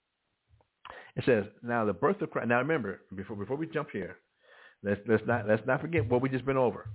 It says, now the birth of Christ. Now remember, before before we jump here, let's let's not let's not forget what we just been over.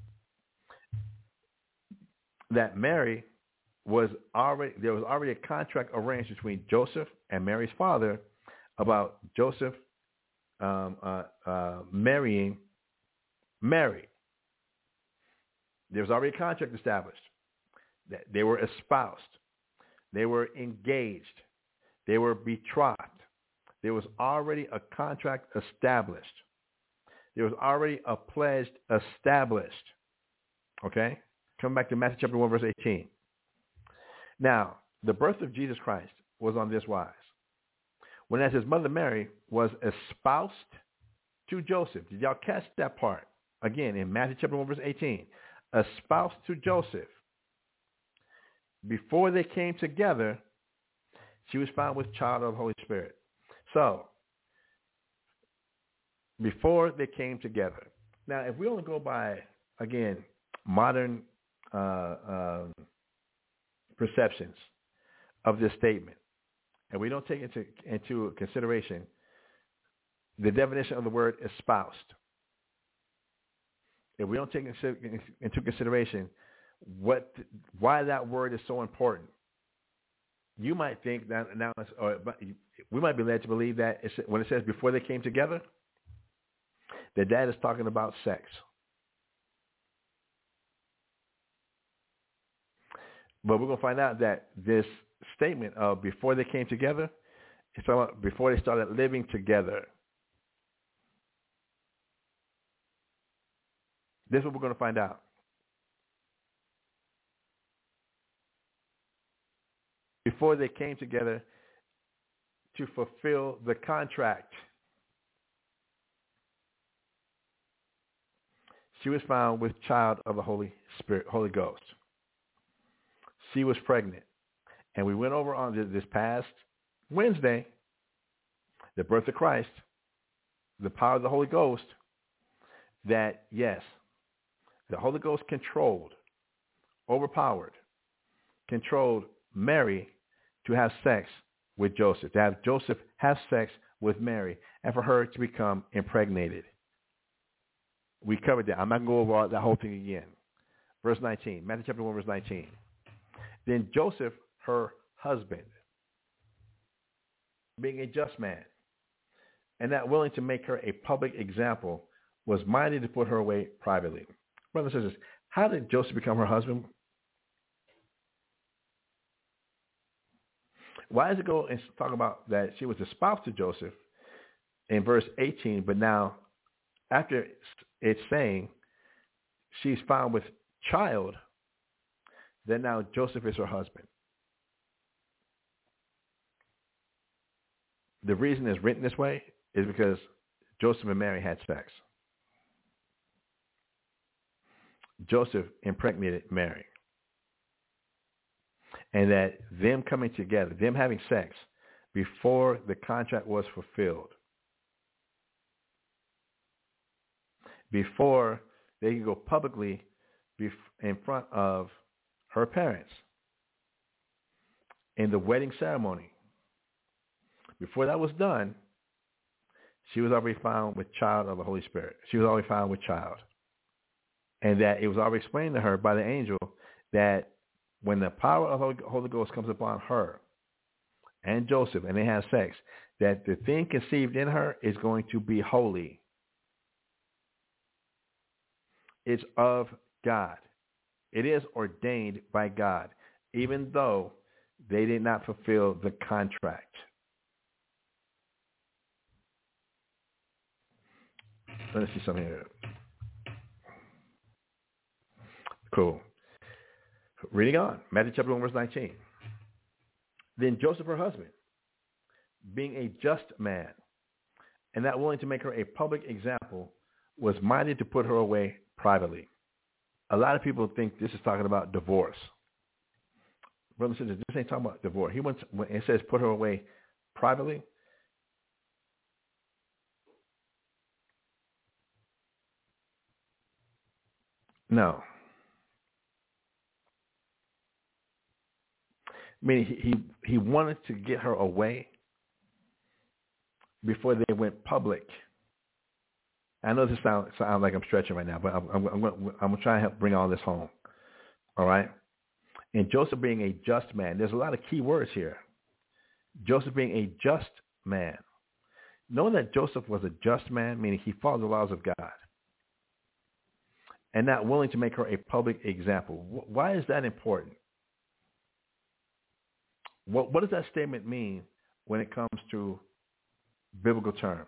That Mary was already there was already a contract arranged between Joseph and Mary's father about Joseph um, uh, uh, marrying Mary. There was already a contract established. That they were espoused. They were engaged. They were betrothed. There was already a contract established. There was already a pledge established. Okay? Come back to Matthew chapter one, verse eighteen. Now, the birth of Jesus Christ was on this wise. When as his mother Mary was espoused to Joseph. Did y'all catch that part? Again, in Matthew chapter one, verse eighteen. Espoused to Joseph. Before they came together, she was found with child of the Holy Spirit. So, before they came together. Now, if we only go by, again, modern uh, uh, perceptions of this statement, and we don't take into, into consideration the definition of the word espoused, if we don't take into consideration what, why that word is so important, you might think that now, it's, or we might be led to believe that it's, when it says before they came together, that that is talking about sex. But we're going to find out that this statement of before they came together, it's talking about before they started living together. This is what we're going to find out. Before they came together to fulfill the contract. She was found with child of the Holy Spirit, Holy Ghost. She was pregnant. And we went over on this past Wednesday, the birth of Christ, the power of the Holy Ghost, that yes, the Holy Ghost controlled, overpowered, controlled Mary to have sex with Joseph, to have Joseph have sex with Mary, and for her to become impregnated. We covered that. I'm not going to go over that whole thing again. Verse nineteen, Matthew chapter one, verse nineteen. Then Joseph, her husband, being a just man, and not willing to make her a public example, was minded to put her away privately. Brothers and sisters, How did Joseph become her husband? Why does it go and talk about that she was espoused to Joseph in verse eighteen, but now after it's saying she's found with child, then now Joseph is her husband? The reason it's written this way is because Joseph and Mary had sex. Joseph impregnated Mary. And that them coming together, them having sex before the contract was fulfilled, before they could go publicly in front of her parents in the wedding ceremony, before that was done, she was already found with child of the Holy Spirit. She was already found with child. And that it was already explained to her by the angel that when the power of the Holy Ghost comes upon her and Joseph and they have sex, that the thing conceived in her is going to be holy. It's of God. It is ordained by God, even though they did not fulfill the contract. Let's see something here. Cool. Reading on, Matthew chapter one, verse nineteen. Then Joseph, her husband, being a just man, and not willing to make her a public example, was minded to put her away privately. A lot of people think this is talking about divorce. Brothers and sisters, this ain't talking about divorce. He wants, when it says put her away privately, no. I mean, he, he he wanted to get her away before they went public. I know this sounds sound like I'm stretching right now, but I'm I'm, I'm, gonna, I'm gonna try and help bring all this home. All right. And Joseph being a just man, there's a lot of key words here. Joseph being a just man, knowing that Joseph was a just man, meaning he followed the laws of God, and not willing to make her a public example. Why is that important? What, what does that statement mean when it comes to biblical terms?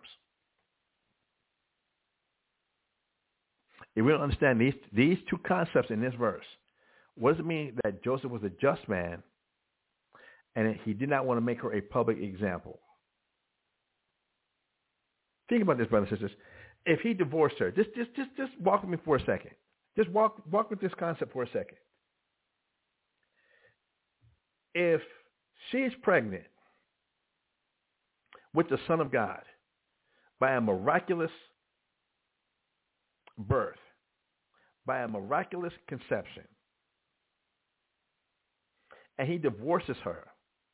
If we don't understand these, these two concepts in this verse, what does it mean that Joseph was a just man and he did not want to make her a public example? Think about this, brothers and sisters. If he divorced her, just, just, just, just walk with me for a second. Just walk, walk with this concept for a second. If she is pregnant with the Son of God by a miraculous birth, by a miraculous conception, and he divorces her,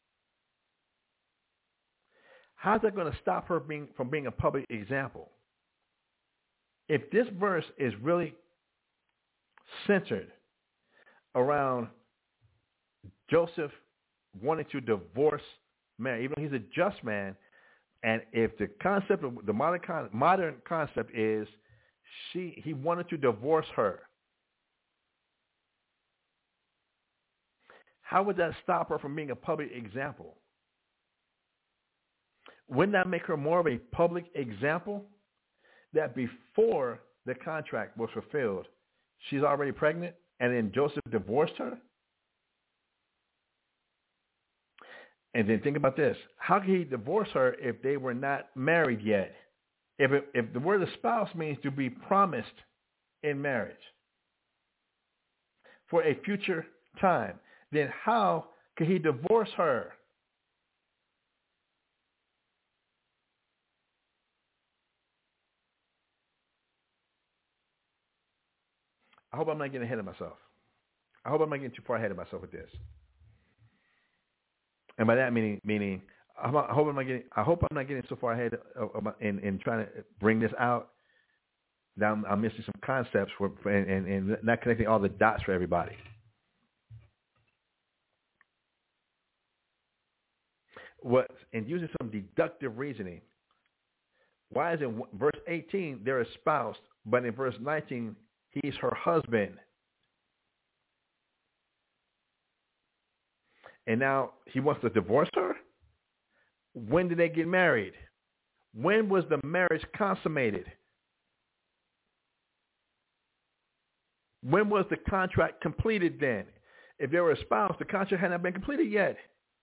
how's that going to stop her being from being a public example? If this verse is really centered around Joseph wanting to divorce Mary, even though he's a just man, and if the concept of the modern con- modern concept is she he wanted to divorce her, how would that stop her from being a public example? Wouldn't that make her more of a public example? That before the contract was fulfilled, she's already pregnant, and then Joseph divorced her? And then think about this. How could he divorce her if they were not married yet? If it, if the word espouse means to be promised in marriage for a future time, then how could he divorce her? I hope I'm not getting ahead of myself. I hope I'm not getting too far ahead of myself with this. And by that meaning, meaning I hope I'm not getting. I hope I'm not getting so far ahead of, of my, in, in trying to bring this out that I'm, I'm missing some concepts for, for and, and, and not connecting all the dots for everybody. What and using some deductive reasoning. Why is in verse eighteen they're espoused, but in verse nineteen he's her husband? and now he wants to divorce her? When did they get married? When was the marriage consummated? When was the contract completed then? If they were a spouse, the contract had not been completed yet.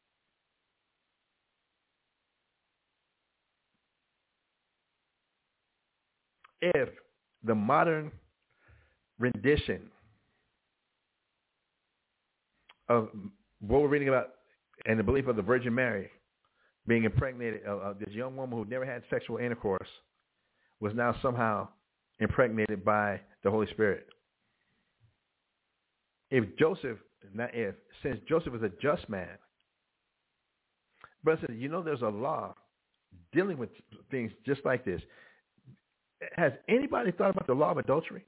If the modern rendition of what we're reading about and the belief of the Virgin Mary being impregnated, of uh, uh, this young woman who never had sexual intercourse was now somehow impregnated by the Holy Spirit. If Joseph, not if, since Joseph is a just man, but you know there's a law dealing with things just like this. Has anybody thought about the law of adultery?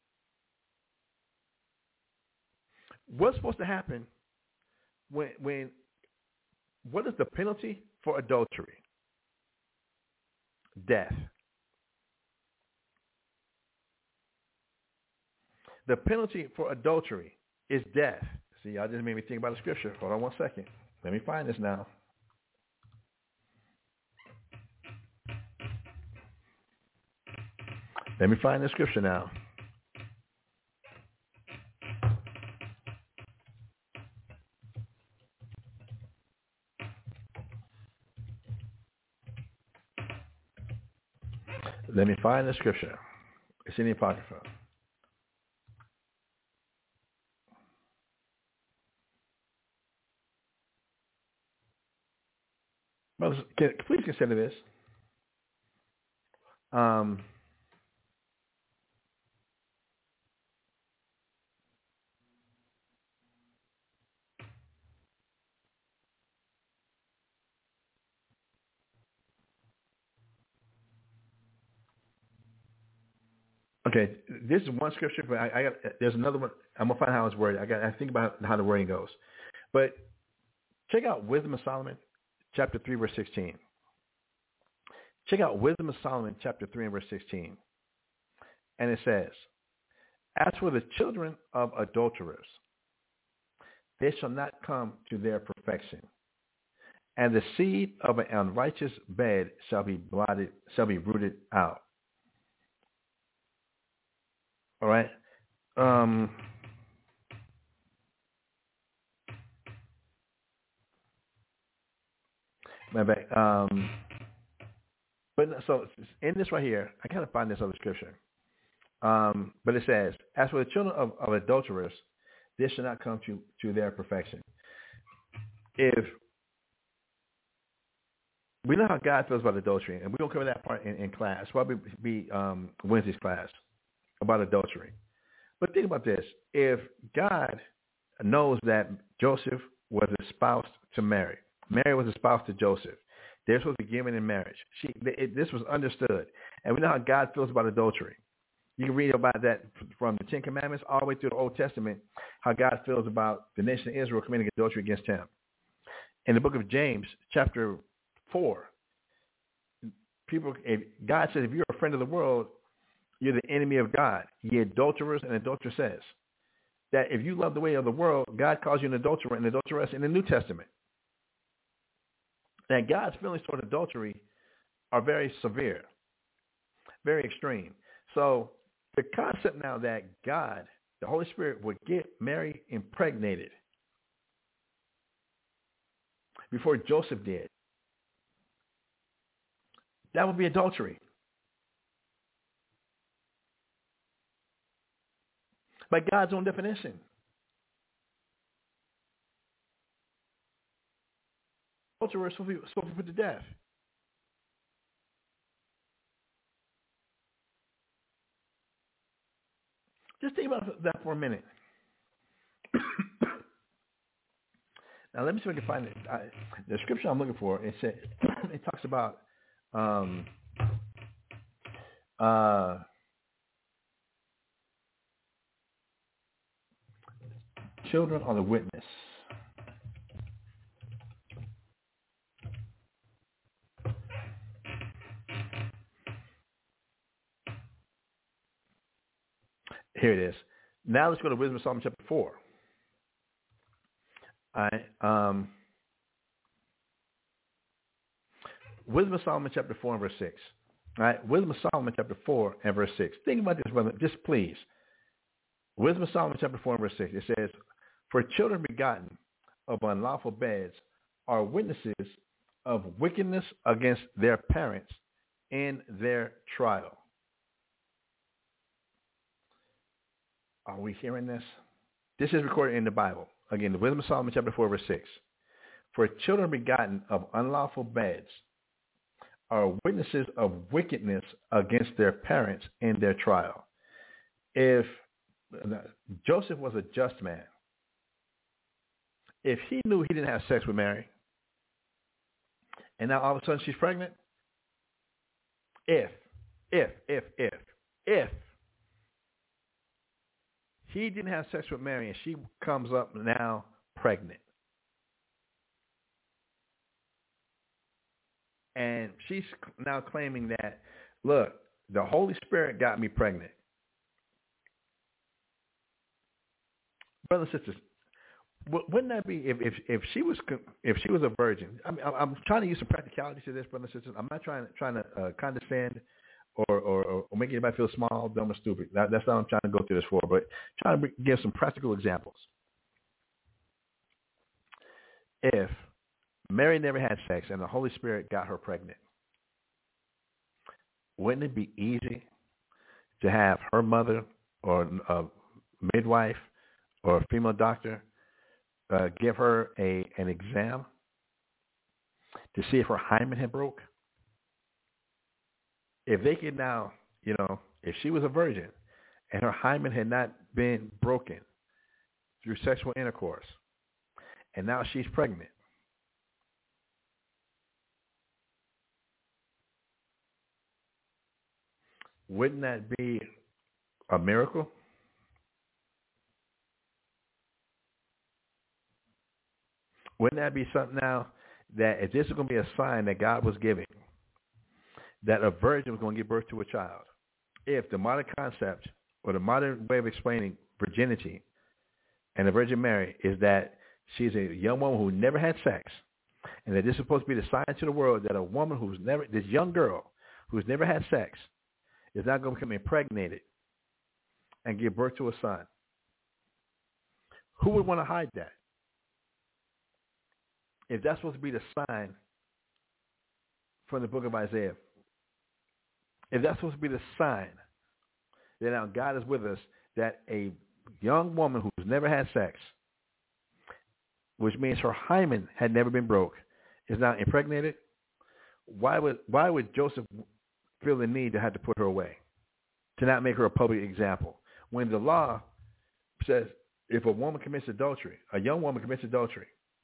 What's supposed to happen when, when, what is the penalty for adultery? Death. The penalty for adultery is death. See, y'all just made me think about the scripture. Hold on one second. Let me find this now. Let me find the scripture now. Let me find the scripture. It's in the Apocrypha. Well, please consider this. Um, okay, this is one scripture, but I, I got there's another one. I'm gonna find how it's worded. I got I think about how the wording goes, but check out Wisdom of Solomon, chapter three, verse sixteen. Check out Wisdom of Solomon, chapter three, and verse sixteen. And it says, as for the children of adulterers, they shall not come to their perfection. And the seed of an unrighteous bed shall be blotted, shall be rooted out. All right. Um, my bad. Um, But so in this right here, I gotta find this other scripture. Um, but it says, as for the children of, of adulterers, they shall not come to, to their perfection. If we know how God feels about adultery, and we don't cover that part in, in class, probably be um, Wednesday's class about adultery. But think about this: if God knows that Joseph was espoused to Mary, Mary was espoused to Joseph. They're supposed to be given in marriage. She, it, this was understood. And we know how God feels about adultery. You can read about that from the Ten Commandments all the way through the Old Testament, how God feels about the nation of Israel committing adultery against him. In the book of James, chapter four, people, if God says, if you're a friend of the world, you're the enemy of God. Ye adulterers and adulteresses. That if you love the way of the world, God calls you an adulterer and adulteress in the New Testament. That God's feelings toward adultery are very severe, very extreme. So the concept now that God, the Holy Spirit, would get Mary impregnated before Joseph did, that would be adultery. By God's own definition. Adulterers will be put to death. Just think about that for a minute. Now, let me see if I can find it. I, the scripture I'm looking for, it said, it talks about um, uh, children are the witness. Here it is. Now let's go to Wisdom of Solomon chapter four. All right. Um, Wisdom of Solomon chapter four and verse six. All right. Wisdom of Solomon chapter four and verse six. Think about this, brother. Just please. Wisdom of Solomon chapter four and verse six. It says, "For children begotten of unlawful beds are witnesses of wickedness against their parents in their trial." Are we hearing this? This is recorded in the Bible. Again, the Wisdom of Solomon chapter four verse six. "For children begotten of unlawful beds are witnesses of wickedness against their parents in their trial." If Joseph was a just man, if he knew he didn't have sex with Mary, and now all of a sudden she's pregnant, if, if, if, if, if he didn't have sex with Mary and she comes up now pregnant, and she's now claiming that, look, the Holy Spirit got me pregnant. Brothers and sisters, wouldn't that be if, if if she was if she was a virgin? I mean, I'm trying to use some practicality to this, brothers and sisters. I'm not trying trying to uh, condescend or, or or make anybody feel small, dumb, or stupid. That, that's not what I'm trying to go through this for. But trying to give some practical examples. If Mary never had sex and the Holy Spirit got her pregnant, wouldn't it be easy to have her mother or a midwife or a female doctor uh, give her a an exam to see if her hymen had broke? If they could now, you know, if she was a virgin and her hymen had not been broken through sexual intercourse, and now she's pregnant, wouldn't that be a miracle? Wouldn't that be something now that if this is going to be a sign that God was giving, that a virgin was going to give birth to a child? If the modern concept or the modern way of explaining virginity and the Virgin Mary is that she's a young woman who never had sex, and that this is supposed to be the sign to the world that a woman who's never, this young girl who's never had sex, is not going to become impregnated and give birth to a son, who would want to hide that? If that's supposed to be the sign from the book of Isaiah, if that's supposed to be the sign that now God is with us, that a young woman who's never had sex, which means her hymen had never been broke, is now impregnated, why would why would Joseph feel the need to have to put her away, to not make her a public example, when the law says if a woman commits adultery, a young woman commits adultery,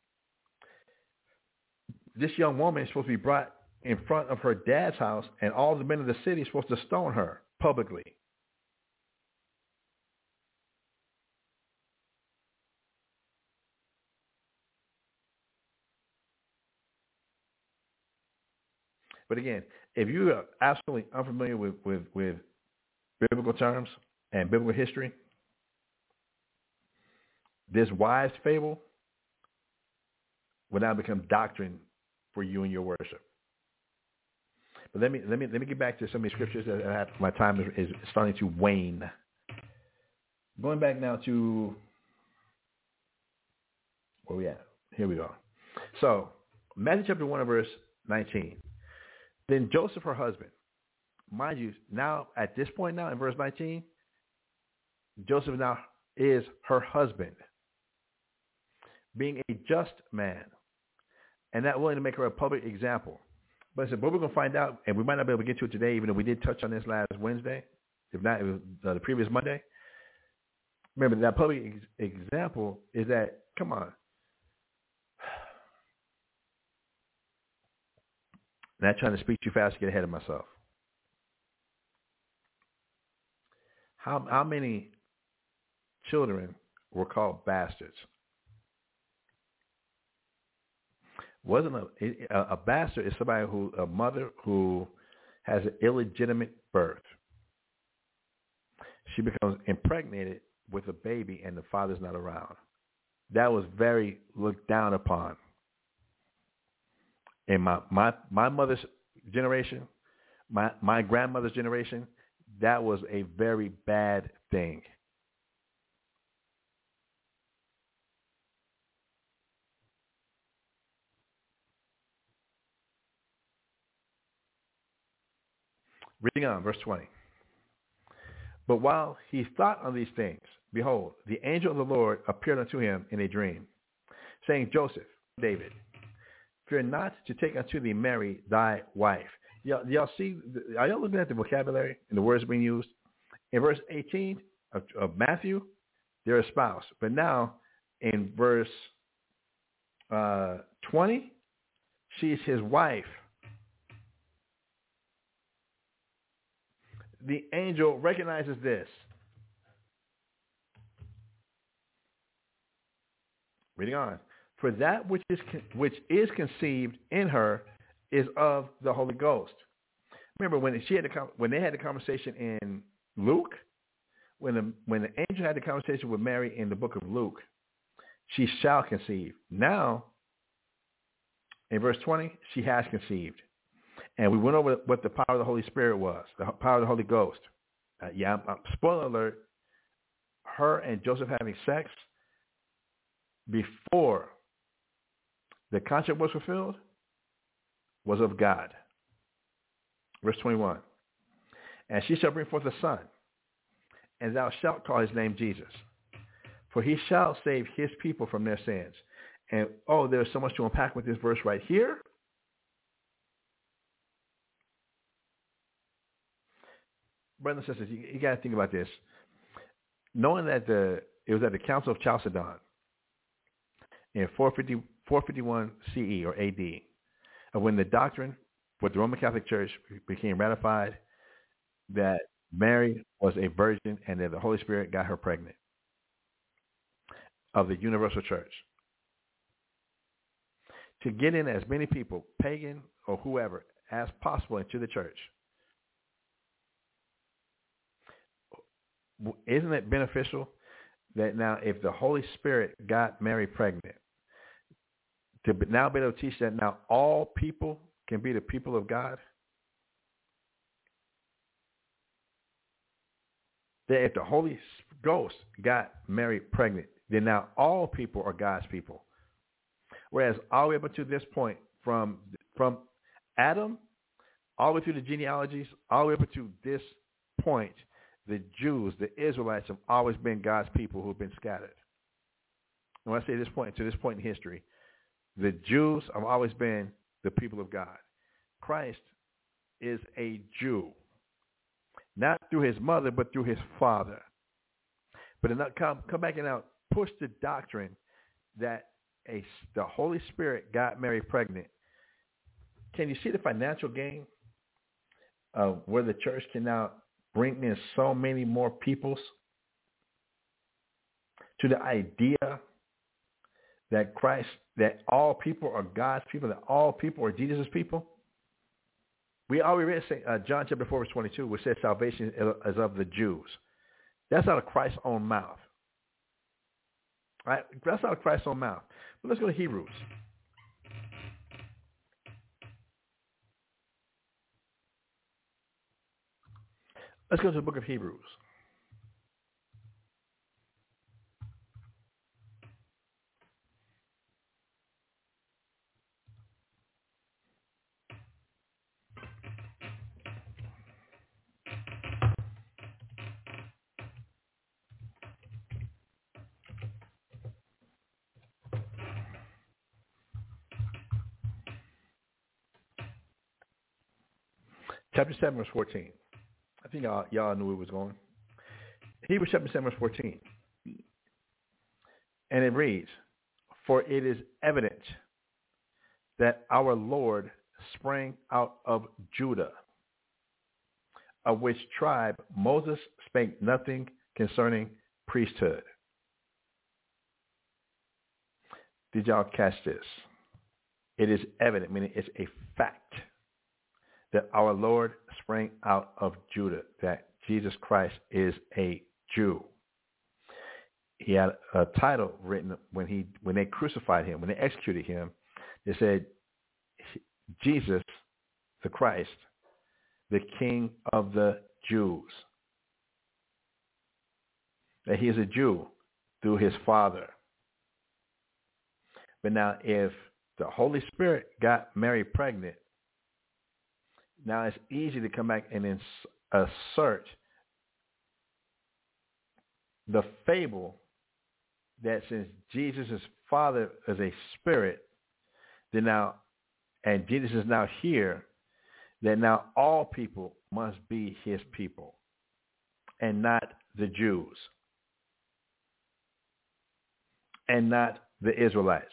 this young woman is supposed to be brought in front of her dad's house, and all the men of the city are supposed to stone her publicly. But again, if you are absolutely unfamiliar with, with, with biblical terms and biblical history, this wise fable will now become doctrine for you and your worship. But let me let me let me get back to some of these scriptures that I have. My time is, is starting to wane. Going back now to where we at? Here we go. So Matthew chapter one and verse nineteen. Then Joseph, her husband, mind you, now at this point now in verse nineteen, Joseph now is her husband, being a just man, and not willing to make her a public example. But I said, but we're going to find out, and we might not be able to get to it today, even though we did touch on this last Wednesday. If not, it was uh, the previous Monday. Remember, that public ex- example is that, come on. Not trying to speak too fast to get ahead of myself. How how many children were called bastards? Wasn't a, a, a bastard is somebody who, a mother who has an illegitimate birth. She becomes impregnated with a baby and the father's not around. that was very looked down upon. In my, my, my mother's generation, my, my grandmother's generation, that was a very bad thing. Reading on, verse twenty. But while he thought on these things, behold, the angel of the Lord appeared unto him in a dream, saying, Joseph, David, fear not to take unto thee Mary thy wife. Y'all, y'all see, are y'all looking at the vocabulary and the words being used? In verse eighteen of, of Matthew, they're a spouse. But now in verse uh, twenty, she's his wife. The angel recognizes this. Reading on. For that which is which is conceived in her is of the Holy Ghost. Remember when she had the when they had the conversation in Luke, when the when the angel had the conversation with Mary in the book of Luke, she shall conceive. Now, in verse twenty, she has conceived. And we went over what the power of the Holy Spirit was, the power of the Holy Ghost. Uh, yeah, I'm, I'm, spoiler alert, her and Joseph having sex before the contract was fulfilled was of God. Verse twenty-one. And she shall bring forth a son, and thou shalt call his name Jesus. For he shall save his people from their sins. And, oh, there's so much to unpack with this verse right here. Brothers and sisters, you, you got to think about this. Knowing that the it was at the Council of Chalcedon in four fifty, four fifty-one C E or A D, of when the doctrine with the Roman Catholic Church became ratified that Mary was a virgin and that the Holy Spirit got her pregnant, of the Universal Church. To get in as many people, pagan or whoever, as possible into the church. Isn't it beneficial that now if the Holy Spirit got Mary pregnant, to now be able to teach that now all people can be the people of God? That if the Holy Ghost got Mary pregnant, then now all people are God's people. Whereas all the way up until this point, from from Adam, all the way through the genealogies, all the way up to this point, the Jews, the Israelites, have always been God's people who have been scattered. And when I say this point, to this point in history, the Jews have always been the people of God. Christ is a Jew, not through his mother, but through his father. But not come, come back and now push the doctrine that a, the Holy Spirit got Mary pregnant. Can you see the financial gain of where the church can now bring in so many more peoples to the idea that Christ, that all people are God's people, that all people are Jesus' people? We already read uh, John chapter four, verse twenty-two, which says salvation is of the Jews. That's out of Christ's own mouth. Right? That's out of Christ's own mouth. But let's go to Hebrews. Let's go to the book of Hebrews. Chapter seven, verse fourteen. I think y'all, y'all knew where it was going. Hebrews chapter seven, verse fourteen. And it reads, for it is evident that our Lord sprang out of Judah, of which tribe Moses spake nothing concerning priesthood. Did y'all catch this? It is evident, meaning it's a fact, that our Lord sprang out of Judah, that Jesus Christ is a Jew. he had a title written when he when they crucified him, when they executed him. They said, Jesus, the Christ, the King of the Jews. That he is a Jew through his father. But now if the Holy Spirit got Mary pregnant, now it's easy to come back and ins- assert the fable that since Jesus' father is a spirit, then now, and Jesus is now here, that now all people must be his people and not the Jews and not the Israelites,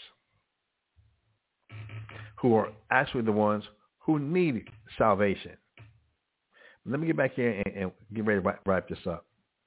who are actually the ones who need salvation. Let me get back here and, and get ready to wrap this up.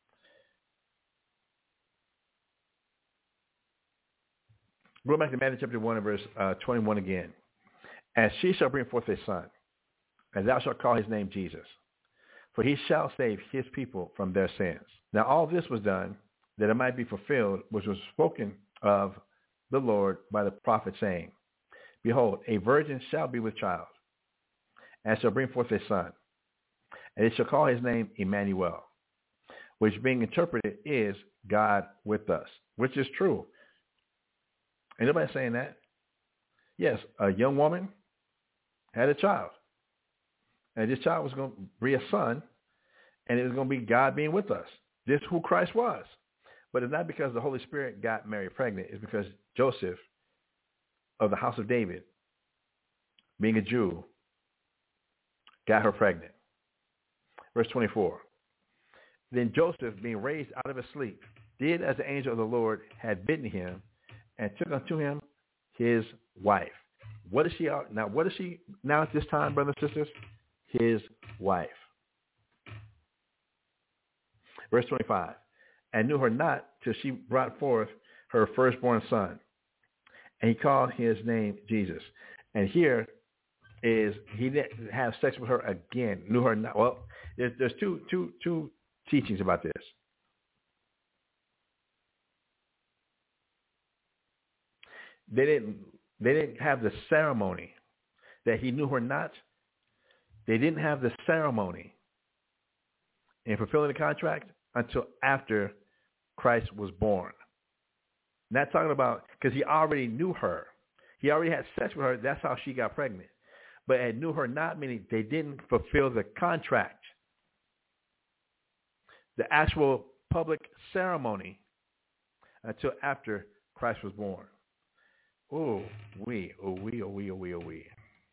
Go back to Matthew chapter one and verse uh, twenty-one again. And she shall bring forth a son, and thou shalt call his name Jesus, for he shall save his people from their sins. Now all this was done that it might be fulfilled, which was spoken of the Lord by the prophet, saying, Behold, a virgin shall be with child, and shall bring forth a son, and they shall call his name Emmanuel, which being interpreted is God with us, which is true. Ain't nobody saying that. Yes, a young woman had a child, and this child was going to be a son, and it was going to be God being with us. This is who Christ was. But it's not because the Holy Spirit got Mary pregnant. It's because Joseph of the house of David, being a Jew, got her pregnant. Verse twenty-four. Then Joseph, being raised out of his sleep, did as the angel of the Lord had bidden him, and took unto him his wife. What is she out now? What is she now at this time, brothers and sisters? His wife. Verse twenty-five. And knew her not till she brought forth her firstborn son. And he called his name Jesus. And here is he didn't have sex with her again. Knew her not. Well, there's, there's two, two, two teachings about this. They didn't. They didn't have the ceremony that he knew her not. They didn't have the ceremony in fulfilling the contract until after Christ was born. Not talking about, because he already knew her. He already had sex with her. That's how she got pregnant. But and knew her not, meaning they didn't fulfill the contract. The actual public ceremony until after Christ was born. Oh, we, oh, we, oh, we, oh, we, oh, we.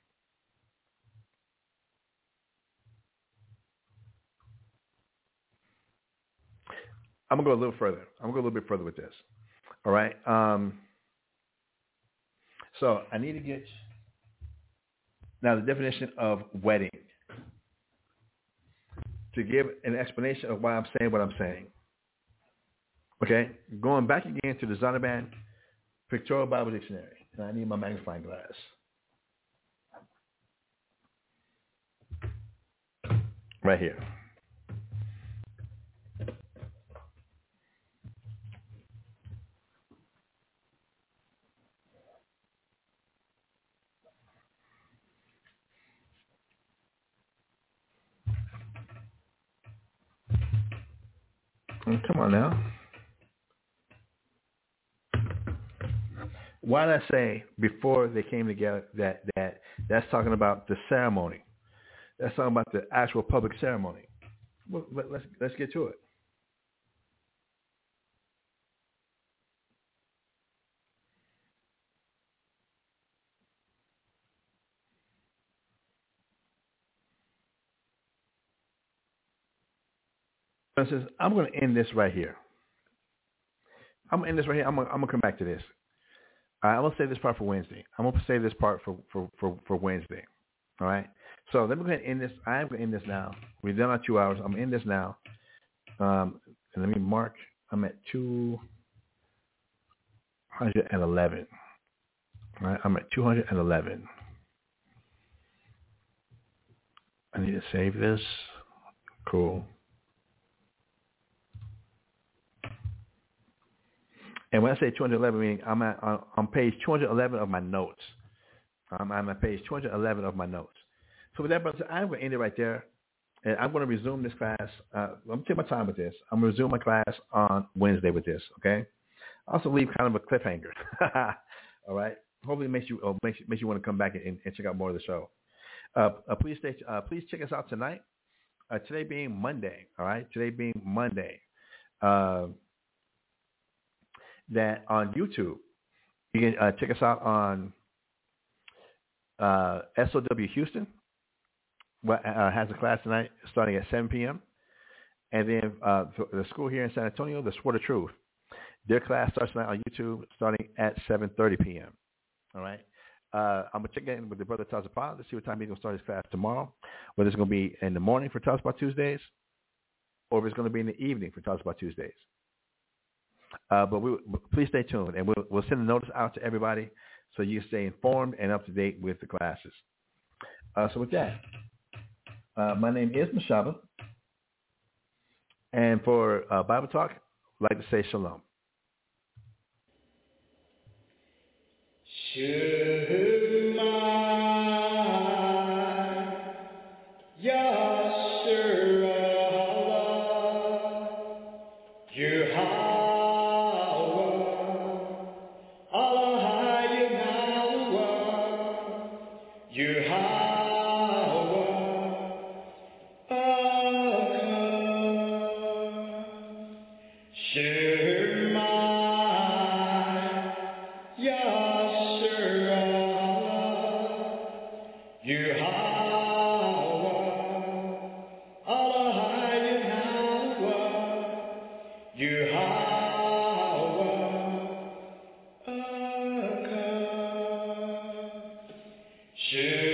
I'm going to go a little further. I'm going to go a little bit further with this. All right. Um, so I need to get now the definition of wedding to give an explanation of why I'm saying what I'm saying. Okay. Going back again to the Zondervan Pictorial Bible Dictionary. And I need my magnifying glass. Right here. Come on now. Why did I say before they came together that, that that's talking about the ceremony? That's talking about the actual public ceremony. Well, let, let's let's get to it. It says, I'm going to end this right here. I'm going to end this right here. I'm going, I'm going to come back to this. All right, I'm going to save this part for Wednesday. I'm going to save this part for, for, for, for Wednesday. All right? So let me go ahead and end this. I am going to end this now. We've done our two hours. I'm going to end this now. Um, and let me mark. I'm at two hundred eleven. All right? I'm at two hundred eleven. I need to save this. Cool. And when I say two hundred eleven, meaning I'm at, on, on page two hundred eleven of my notes. Um, I'm at page two hundred eleven of my notes. So with that, brothers, I'm going to end it right there. And I'm going to resume this class. Uh, I'm going to take my time with this. I'm going to resume my class on Wednesday with this, okay? I also leave kind of a cliffhanger. All right? Hopefully it makes you, oh, makes, makes you want to come back and, and check out more of the show. Uh, uh, please, stay, uh, please check us out tonight. Uh, today being Monday, all right? Today being Monday. Uh, that on YouTube, you can uh, check us out on uh, S O W Houston. Well, uh, has a class tonight starting at seven p.m. And then uh, the school here in San Antonio, the Sword of Truth, their class starts tonight on YouTube starting at seven thirty p.m. All right. Uh, I'm going to check in with the brother Tazapah to see what time he's going to start his class tomorrow, whether it's going to be in the morning for Tazapah Tuesdays or if it's going to be in the evening for Tazapah Tuesdays. Uh, but we, please stay tuned, and we'll, we'll send a notice out to everybody so you stay informed and up to date with the classes. Uh, so with that, uh, my name is Mashaba, and for uh, Bible Talk, I'd like to say shalom. Shema Yasharallah Yahweh Allah Yahweh Yahweh Shema Yahweh